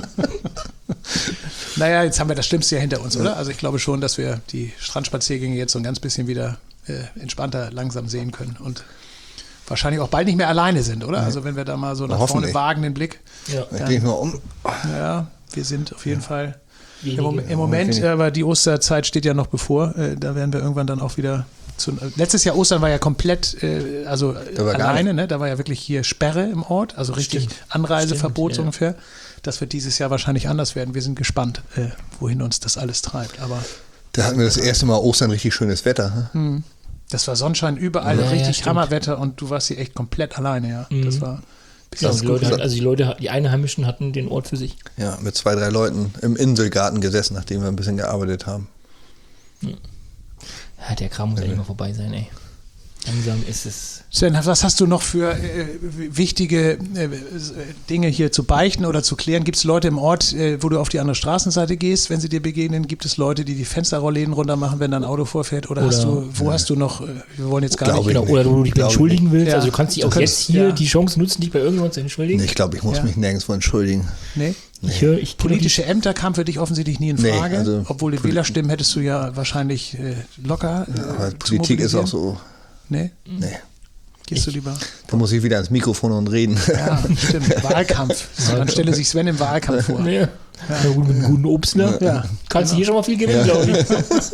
Naja, jetzt haben wir das Schlimmste ja hinter uns, oder? Also ich glaube schon, dass wir die Strandspaziergänge jetzt so ein ganz bisschen wieder äh, entspannter langsam sehen können und wahrscheinlich auch bald nicht mehr alleine sind, oder? Also wenn wir da mal so nach vorne wagen den Blick. Ja. Ich gehe mal um. Ja, wir sind auf jeden ja. Fall Wenige. im Moment, im Moment aber die Osterzeit steht ja noch bevor. Äh, da werden wir irgendwann dann auch wieder zu, letztes Jahr Ostern war ja komplett, äh, also alleine, ne? Da war ja wirklich hier Sperre im Ort, also richtig Stimmt. Anreiseverbot Stimmt, ja. ungefähr. Das wird dieses Jahr wahrscheinlich anders werden. Wir sind gespannt, äh, wohin uns das alles treibt. Aber da hatten wir das erste Mal Ostern richtig schönes Wetter. Hm? Das war Sonnenschein überall, ja, richtig ja, Hammerwetter und du warst hier echt komplett alleine, ja. Mhm. Das war ja, die Leute, also die Leute, die Einheimischen hatten den Ort für sich. Ja, mit zwei, drei Leuten im Inselgarten gesessen, nachdem wir ein bisschen gearbeitet haben. Ja, der Kram muss ja nicht mal vorbei sein, ey. Langsam ist es. Sven, was hast du noch für äh, wichtige äh, Dinge hier zu beichten oder zu klären? Gibt es Leute im Ort, äh, wo du auf die andere Straßenseite gehst, wenn sie dir begegnen? Gibt es Leute, die die Fensterrollläden runter machen, wenn dein Auto vorfährt? Oder, oder hast du, wo ja. hast du noch, äh, wir wollen jetzt gar Glaube nicht. Genau, oder du dich entschuldigen willst. Ja. Also du kannst dich auch du jetzt hier ja. die Chance nutzen, dich bei irgendjemandem zu entschuldigen. Nee, ich glaube, ich muss ja. mich nirgendwo entschuldigen. Nee? Nee. Ich hör, ich Politische Ämter kamen für dich offensichtlich nie in Frage, nee, also obwohl die Wählerstimmen hättest du ja wahrscheinlich äh, locker. Äh, aber Politik ist auch so. Nee? Nee. Gehst du lieber? Da muss ich wieder ans Mikrofon und reden. Ja, stimmt. Wahlkampf. Dann stelle sich Sven im Wahlkampf vor. Nee. Ja. Ja, gut, mit einem guten Obstler. Ja. Kannst du hier schon mal viel gewinnen, ja. glaube ich.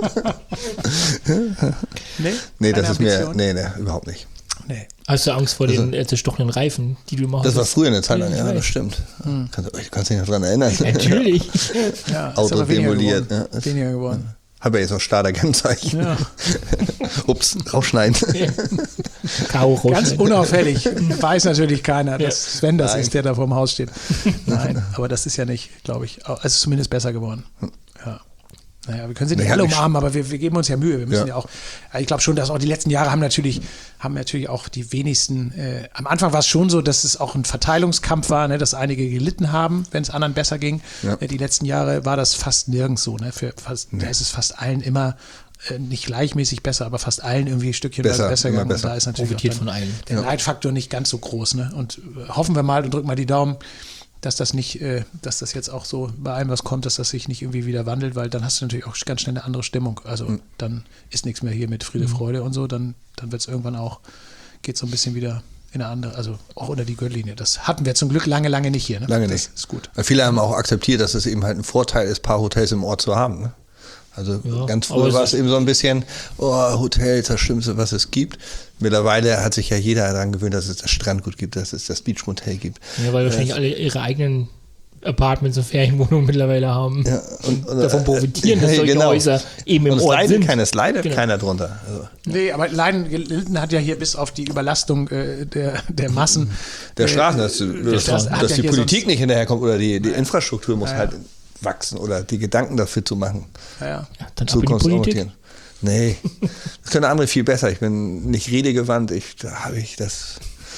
nee? Nee, das ist mir. Nee, nee, überhaupt nicht. Nee. Hast du Angst vor also, den äh, zerstochenen Reifen, die du machst? Das war früher eine Zeit lang, ja, ja das stimmt. Hm. Kannst, kannst dich noch dran erinnern? Natürlich. Ja, Auto demoliert. Geworden. Ja, weniger geworden. Habe ja jetzt noch Starter-Kennzeichen. Ja. Ups, rausschneiden. Ja. Kau Ganz unauffällig. Weiß natürlich keiner, dass Sven das Nein. ist, der da vorm Haus steht. Nein, aber das ist ja nicht, glaube ich, also zumindest besser geworden. Ja. Naja, wir können sie nicht alle umarmen, aber wir, wir geben uns ja Mühe. Wir müssen ja, ja auch, ich glaube schon, dass auch die letzten Jahre haben natürlich, haben natürlich auch die wenigsten, äh, am Anfang war es schon so, dass es auch ein Verteilungskampf war, ne, dass einige gelitten haben, wenn es anderen besser ging. Ja. Äh, die letzten Jahre war das fast nirgends so. Ne? Für fast, nee. Da ist es fast allen immer äh, nicht gleichmäßig besser, aber fast allen irgendwie ein Stückchen besser, besser gegangen. Besser. Und da ist natürlich Profitiert von allen. Der ja. Leitfaktor nicht ganz so groß. Ne? Und äh, hoffen wir mal und drücken mal die Daumen, dass das nicht, äh, dass das jetzt auch so bei allem was kommt, dass das sich nicht irgendwie wieder wandelt, weil dann hast du natürlich auch ganz schnell eine andere Stimmung. Also mhm. dann ist nichts mehr hier mit Friede, mhm. Freude und so, dann, dann wird es irgendwann auch, geht so ein bisschen wieder in eine andere, also auch unter die Gürtellinie. Das hatten wir zum Glück lange, lange nicht hier. Ne? Lange das nicht. Ist gut. Weil viele haben auch akzeptiert, dass es eben halt ein Vorteil ist, ein paar Hotels im Ort zu haben. Ne? Also ja, ganz früher war es eben so ein bisschen, oh, Hotels, das Schlimmste, was es gibt. Mittlerweile hat sich ja jeder daran gewöhnt, dass es das Strandgut gibt, dass es das Beachmotel gibt. Ja, weil wahrscheinlich äh, alle ihre eigenen Apartments und Ferienwohnungen mittlerweile haben ja, und, und davon profitieren, dass solche genau. Häuser eben im und Ort sind. Keiner, es leidet genau. keiner drunter. Also. Nee, aber Leiden gelitten hat ja hier bis auf die Überlastung äh, der, der Massen. Der äh, Straßen, dass, der dass, Straßen dass ja die Politik sonst, nicht hinterherkommt oder die, die Infrastruktur muss ja, halt wachsen oder die Gedanken dafür zu machen. Ja, ja. Ja, dann ab in die Politik. Nee, das können andere viel besser. Ich bin nicht redegewandt, ich, da habe ich das...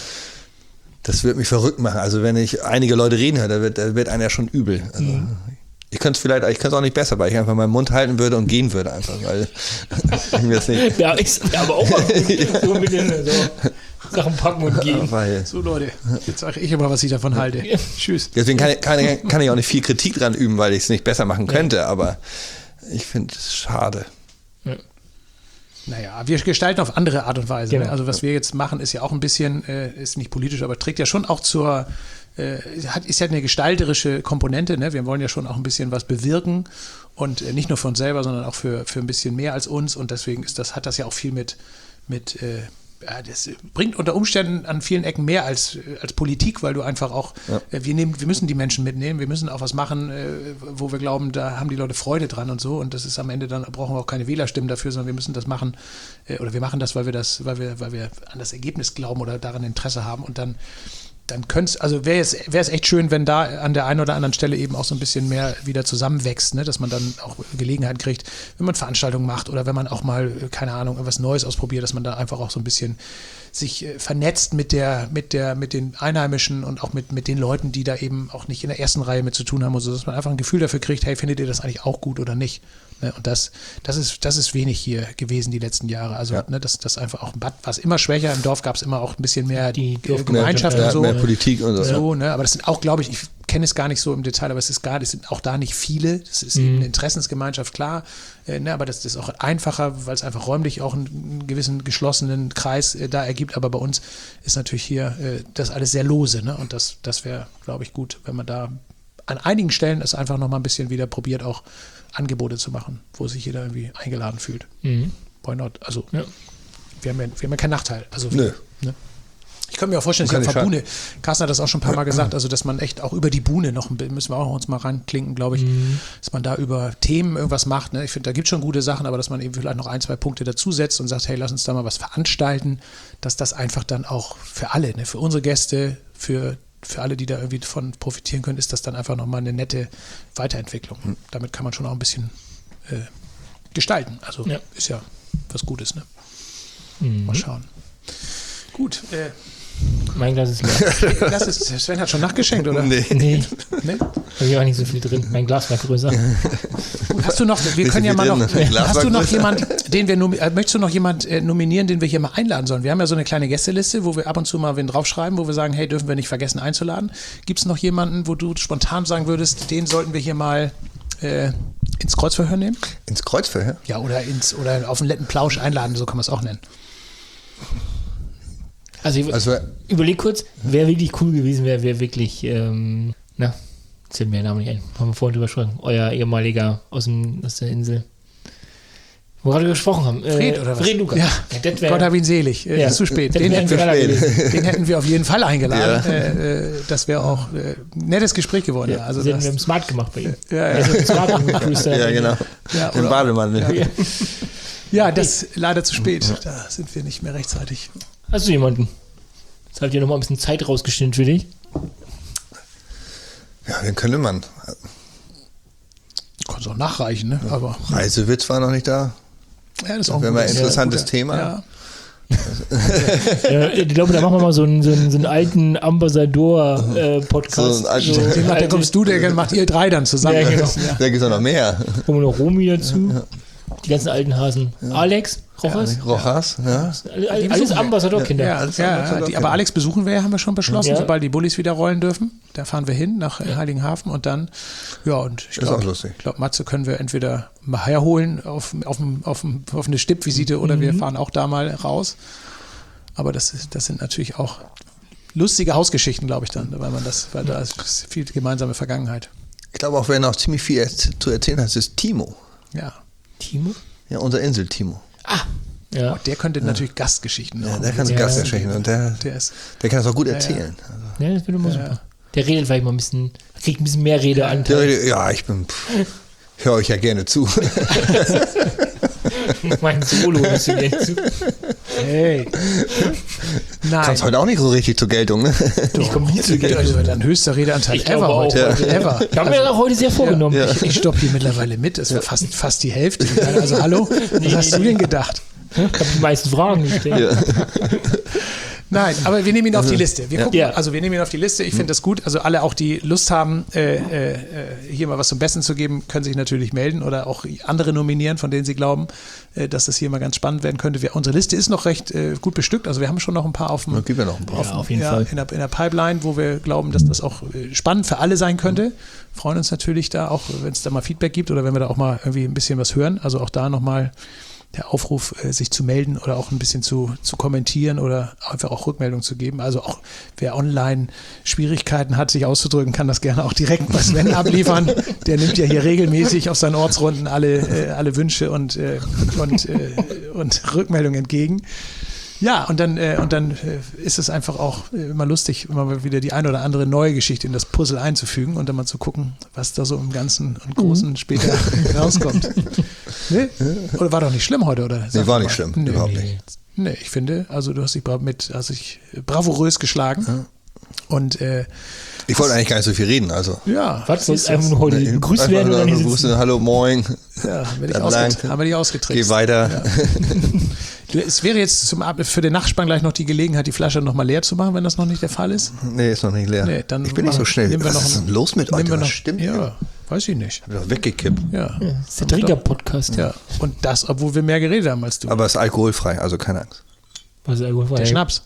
Das wird mich verrückt machen. Also wenn ich einige Leute reden höre, da wird, da wird einer ja schon übel. Also mhm. Ich könnte es vielleicht, ich könnte es auch nicht besser, weil ich einfach meinen Mund halten würde und gehen würde einfach, weil ich mir das nicht. Ja, ich ja, aber auch mal so mit den so Sachen packen und gehen. Weil, so Leute, jetzt sage ich immer, was ich davon halte. Ja. Tschüss. Deswegen kann, kann, kann ich auch nicht viel Kritik dran üben, weil ich es nicht besser machen könnte, ja. aber ich finde es schade. Ja. Naja, wir gestalten auf andere Art und Weise. Genau. Ne? Also was wir jetzt machen, ist ja auch ein bisschen, äh, ist nicht politisch, aber trägt ja schon auch zur, äh, hat, ist ja eine gestalterische Komponente. Ne? Wir wollen ja schon auch ein bisschen was bewirken und äh, nicht nur für uns selber, sondern auch für, für ein bisschen mehr als uns und deswegen ist das, hat das ja auch viel mit, mit äh, ja, das bringt unter Umständen an vielen Ecken mehr als, als Politik, weil du einfach auch, ja. äh, wir nehmen, wir müssen die Menschen mitnehmen, wir müssen auch was machen, äh, wo wir glauben, da haben die Leute Freude dran und so und das ist am Ende dann, brauchen wir auch keine Wählerstimmen dafür, sondern wir müssen das machen, äh, oder wir machen das, weil wir das, weil wir, weil wir an das Ergebnis glauben oder daran Interesse haben und dann dann könnte es, also wäre es wäre es echt schön, wenn da an der einen oder anderen Stelle eben auch so ein bisschen mehr wieder zusammenwächst, ne? Dass man dann auch Gelegenheit kriegt, wenn man Veranstaltungen macht oder wenn man auch mal, keine Ahnung, irgendwas Neues ausprobiert, dass man da einfach auch so ein bisschen sich äh, vernetzt mit der, mit der, mit den Einheimischen und auch mit, mit den Leuten, die da eben auch nicht in der ersten Reihe mit zu tun haben und so, dass man einfach ein Gefühl dafür kriegt, hey, findet ihr das eigentlich auch gut oder nicht? Ne? Und das, das ist, das ist wenig hier gewesen die letzten Jahre. Also, ja. ne, das, das einfach auch, war es immer schwächer, im Dorf gab es immer auch ein bisschen mehr die Gemeinschaft mehr, und so. Mehr Politik und so. so ne? Aber das sind auch, glaube ich, ich kenne es gar nicht so im Detail, aber es ist gar, es sind auch da nicht viele. Das ist mhm. eben eine Interessensgemeinschaft, klar. Äh, ne? Aber das ist auch einfacher, weil es einfach räumlich auch einen, einen gewissen geschlossenen Kreis äh, da ergibt. Aber bei uns ist natürlich hier äh, das alles sehr lose. Ne? Und das, das wäre, glaube ich, gut, wenn man da an einigen Stellen es einfach noch mal ein bisschen wieder probiert, auch Angebote zu machen, wo sich jeder irgendwie eingeladen fühlt. Mhm. Why not? Also, ja. wir, haben ja, wir haben ja keinen Nachteil. Also, Nö. Ne? Ich kann mir auch vorstellen, dass auf der Bühne, Carsten hat das auch schon ein paar Mal gesagt, also dass man echt auch über die Bühne noch, müssen wir auch uns mal reinklinken, glaube ich, mhm. dass man da über Themen irgendwas macht. Ne? Ich finde, da gibt es schon gute Sachen, aber dass man eben vielleicht noch ein, zwei Punkte dazusetzt und sagt, hey, lass uns da mal was veranstalten, dass das einfach dann auch für alle, ne? Für unsere Gäste, für für alle, die da irgendwie davon profitieren können, ist das dann einfach nochmal eine nette Weiterentwicklung. Mhm. Damit kann man schon auch ein bisschen äh, gestalten. Also ja. ist ja was Gutes. Ne? Mhm. Mal schauen. Gut. Äh, mein Glas ist leer. Das ist, Sven hat schon nachgeschenkt, oder? Nee. nee. nee? Da habe auch nicht so viel drin. Mein Glas war größer. Hast du noch, wir können ja mal noch, hast du noch jemand, den wir, möchtest du noch jemand nominieren, den wir hier mal einladen sollen? Wir haben ja so eine kleine Gästeliste, wo wir ab und zu mal wen draufschreiben, wo wir sagen, hey, dürfen wir nicht vergessen einzuladen. Gibt es noch jemanden, wo du spontan sagen würdest, den sollten wir hier mal äh, ins Kreuzverhör nehmen? Ins Kreuzverhör? Ja, oder, ins, oder auf einen netten Plausch einladen, so kann man es auch nennen. Also, ich, also überleg kurz, wer wirklich cool gewesen wäre, wer wirklich, ähm, na, zählt mir der Name nicht ein, haben wir vorhin drüber gesprochen, euer ehemaliger aus, dem, aus der Insel, wo wir gerade gesprochen haben. Fred, äh, oder was? Fred Lukas. Ja, ja, wär, Gott hab ihn selig, äh, ja, ist zu spät. Den hätten, wir, den hätten wir auf jeden Fall eingeladen. Ja. Äh, das wäre auch ein äh, nettes Gespräch geworden. Ja, also das hätten wir im Smart gemacht bei ihm. Ja, ja. Smart ja genau. Ja, Den Bademann. Ja, ja. ja, das ist leider zu spät. Da sind wir nicht mehr rechtzeitig. Hast du jemanden? Jetzt habt ihr noch mal ein bisschen Zeit rausgeschnitten für dich. Ja, den könnte man. Du kannst auch nachreichen, ne? Ja. Aber Reisewitz war noch nicht da. Ja, das ist auch ein, ein interessantes guter, Thema. Ja. Ja, ich glaube, da machen wir mal so einen, so einen, so einen alten Ambassador-Podcast. So so, den macht, der kommst du, der macht ihr drei dann zusammen. Ja, genau. Ja. Da gibt es auch noch mehr. Kommen noch Romy dazu. Ja. Die ganzen alten Hasen. Ja. Alex, Rojas. Ja, Rojas, ja. Alles, alles Ambassador-Kinder. Ja, ja, ja, Ambassador die, aber Alex besuchen wir ja, haben wir schon beschlossen, ja. sobald die Bullis wieder rollen dürfen. Da fahren wir hin nach ja. Heiligenhafen und dann, ja, und ich glaube, glaub, Matze können wir entweder mal herholen auf, auf, auf, auf eine Stippvisite oder mhm. wir fahren auch da mal raus. Aber das, ist, das sind natürlich auch lustige Hausgeschichten, glaube ich dann, weil man das, weil da ist viel gemeinsame Vergangenheit. Ich glaube auch, wer noch ziemlich viel zu erzählen hat, ist Timo. Ja. Timo? Ja, unser Insel-Timo. Ah, ja. Oh, der könnte ja. natürlich Gastgeschichten Ja, der kann ja. Gastgeschichten und der, der, ist, der kann das auch gut erzählen. Ja, ja. ja das wird immer ja, super. Der redet vielleicht mal ein bisschen, kriegt ein bisschen mehr Redeanteil. Ja, ja, ich bin, höre euch ja gerne zu. Mein Solo hörst du gerne zu. Hey. Nein. Kommst heute auch nicht so richtig zur Geltung, ne? Doch, ich komme nie zur Geltung. Also dein höchster Redeanteil ich ever heute. Ja. Ever. Ich habe mir das auch heute sehr vorgenommen. Ja. Ich, ich stoppe hier mittlerweile mit. Das war fast, fast die Hälfte. Also hallo, was nee, hast nee, du denn gedacht? Ich habe die meisten Fragen gestellt. Ja. Nein, aber wir nehmen ihn auf die Liste. Wir gucken, ja. Also wir nehmen ihn auf die Liste. Ich finde das gut. Also alle auch, die Lust haben, äh, äh, hier mal was zum Besten zu geben, können sich natürlich melden oder auch andere nominieren, von denen sie glauben, äh, dass das hier mal ganz spannend werden könnte. Wir, unsere Liste ist noch recht äh, gut bestückt. Also wir haben schon noch ein paar auf dem, gibt ja noch ein paar. Auf, ja, auf jeden ja, Fall. In der, in der Pipeline, wo wir glauben, dass das auch spannend für alle sein könnte. Freuen uns natürlich da auch, wenn es da mal Feedback gibt oder wenn wir da auch mal irgendwie ein bisschen was hören. Also auch da nochmal der Aufruf, äh, sich zu melden oder auch ein bisschen zu, zu kommentieren oder einfach auch Rückmeldung zu geben. Also auch wer online Schwierigkeiten hat, sich auszudrücken, kann das gerne auch direkt bei Sven abliefern. Der nimmt ja hier regelmäßig auf seinen Ortsrunden alle, äh, alle Wünsche und, äh, und, äh, und Rückmeldungen entgegen. Ja, und dann, äh, und dann äh, ist es einfach auch äh, immer lustig, immer mal wieder die eine oder andere neue Geschichte in das Puzzle einzufügen und dann mal zu gucken, was da so im Ganzen und Großen mhm. später rauskommt. Nee? Oder war doch nicht schlimm heute, oder? Sag nee, war nicht schlimm, nee, überhaupt nee. nicht. Nee, ich finde, also du hast dich mit, hast dich bravourös geschlagen. Ja. Und äh, ich wollte eigentlich gar nicht so viel reden, also. Ja. Was ist einfach nur heute begrüßt werden oder nicht sitzen? Hallo, moin. Ja, haben wir dich, ausget- haben wir dich ausgetrickst. Geh weiter. Ja. Es wäre jetzt zum Ab- für den Nachspann gleich noch die Gelegenheit, die Flasche nochmal leer zu machen, wenn das noch nicht der Fall ist. Nee, ist noch nicht leer. Nee, dann ich bin nicht so schnell. Was ist denn los mit euch? Was stimmt ja, ja, weiß ich nicht. Hab ich doch weggekippt. Ja. ja das ist der Trigger-Podcast. Ja. Und das, obwohl wir mehr geredet haben als du. Aber es ist alkoholfrei, also keine Angst. Was ist alkoholfrei? Der Schnaps.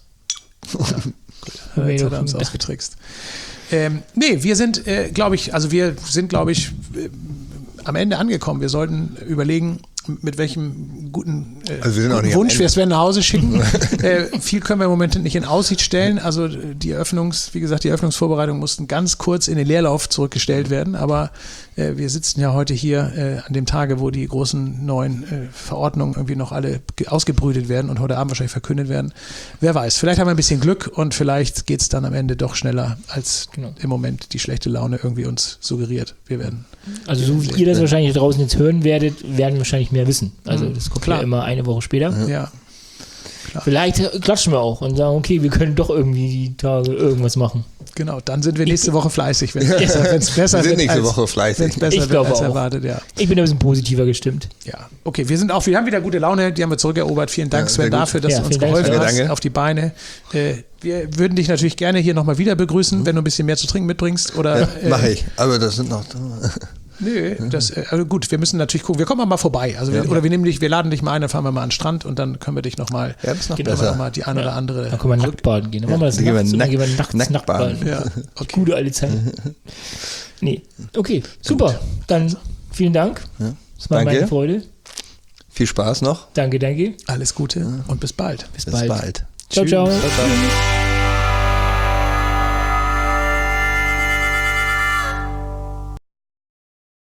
Ja. Jetzt hat er uns ausgetrickst. Ähm, nee, wir sind, äh, glaube ich, also wir sind, glaube ich, äh, am Ende angekommen. Wir sollten überlegen, mit welchem guten, äh, also wir guten Wunsch wir Sven nach Hause schicken. äh, viel können wir im Moment nicht in Aussicht stellen. Also die Eröffnungs, wie gesagt, die Eröffnungsvorbereitungen mussten ganz kurz in den Leerlauf zurückgestellt werden. Aber äh, wir sitzen ja heute hier äh, an dem Tage, wo die großen neuen äh, Verordnungen irgendwie noch alle ausgebrütet werden und heute Abend wahrscheinlich verkündet werden. Wer weiß, vielleicht haben wir ein bisschen Glück und vielleicht geht es dann am Ende doch schneller, als genau. im Moment die schlechte Laune irgendwie uns suggeriert. Wir werden. Also so wie ihr das wahrscheinlich draußen jetzt hören werdet, werden wahrscheinlich mehr wissen. Also das kommt Klar. ja immer eine Woche später. Ja. Klar. Vielleicht klatschen wir auch und sagen, okay, wir können doch irgendwie die Tage irgendwas machen. Genau, dann sind wir nächste Woche fleißig, wenn es besser, wenn's besser wir sind nächste als, Woche fleißig. Wenn's besser ich wird als auch. erwartet, ja. Ich bin ein bisschen positiver gestimmt. Ja, okay, wir sind auch, wir haben wieder gute Laune, die haben wir zurückerobert. Vielen Dank, ja, Sven, dafür, dass ja, du uns geholfen Dank. hast Danke. auf die Beine. Äh, wir würden dich natürlich gerne hier nochmal wieder begrüßen, mhm. wenn du ein bisschen mehr zu trinken mitbringst. Oder, ja, äh, mache ich, aber das sind noch... Nö, das, also gut, wir müssen natürlich gucken, wir kommen mal vorbei. Also wir, ja. Oder wir nehmen dich, wir laden dich mal ein, dann fahren wir mal an den Strand und dann können wir dich nochmal, ja, das ist noch besser. Noch mal die eine ja. oder andere. Dann können wir nackt baden gehen. Dann machen wir das dann nachts, gehen wir nacht, gehen wir nachts nackt, nackt baden. Ja. Okay. Gute alte Zeit. Nee, okay, super. Gut. Dann vielen Dank. Ja. Das war danke. meine Freude. Viel Spaß noch. Danke, danke. Alles Gute und bis bald. Bis, bis bald. bald. Ciao, ciao. ciao, ciao.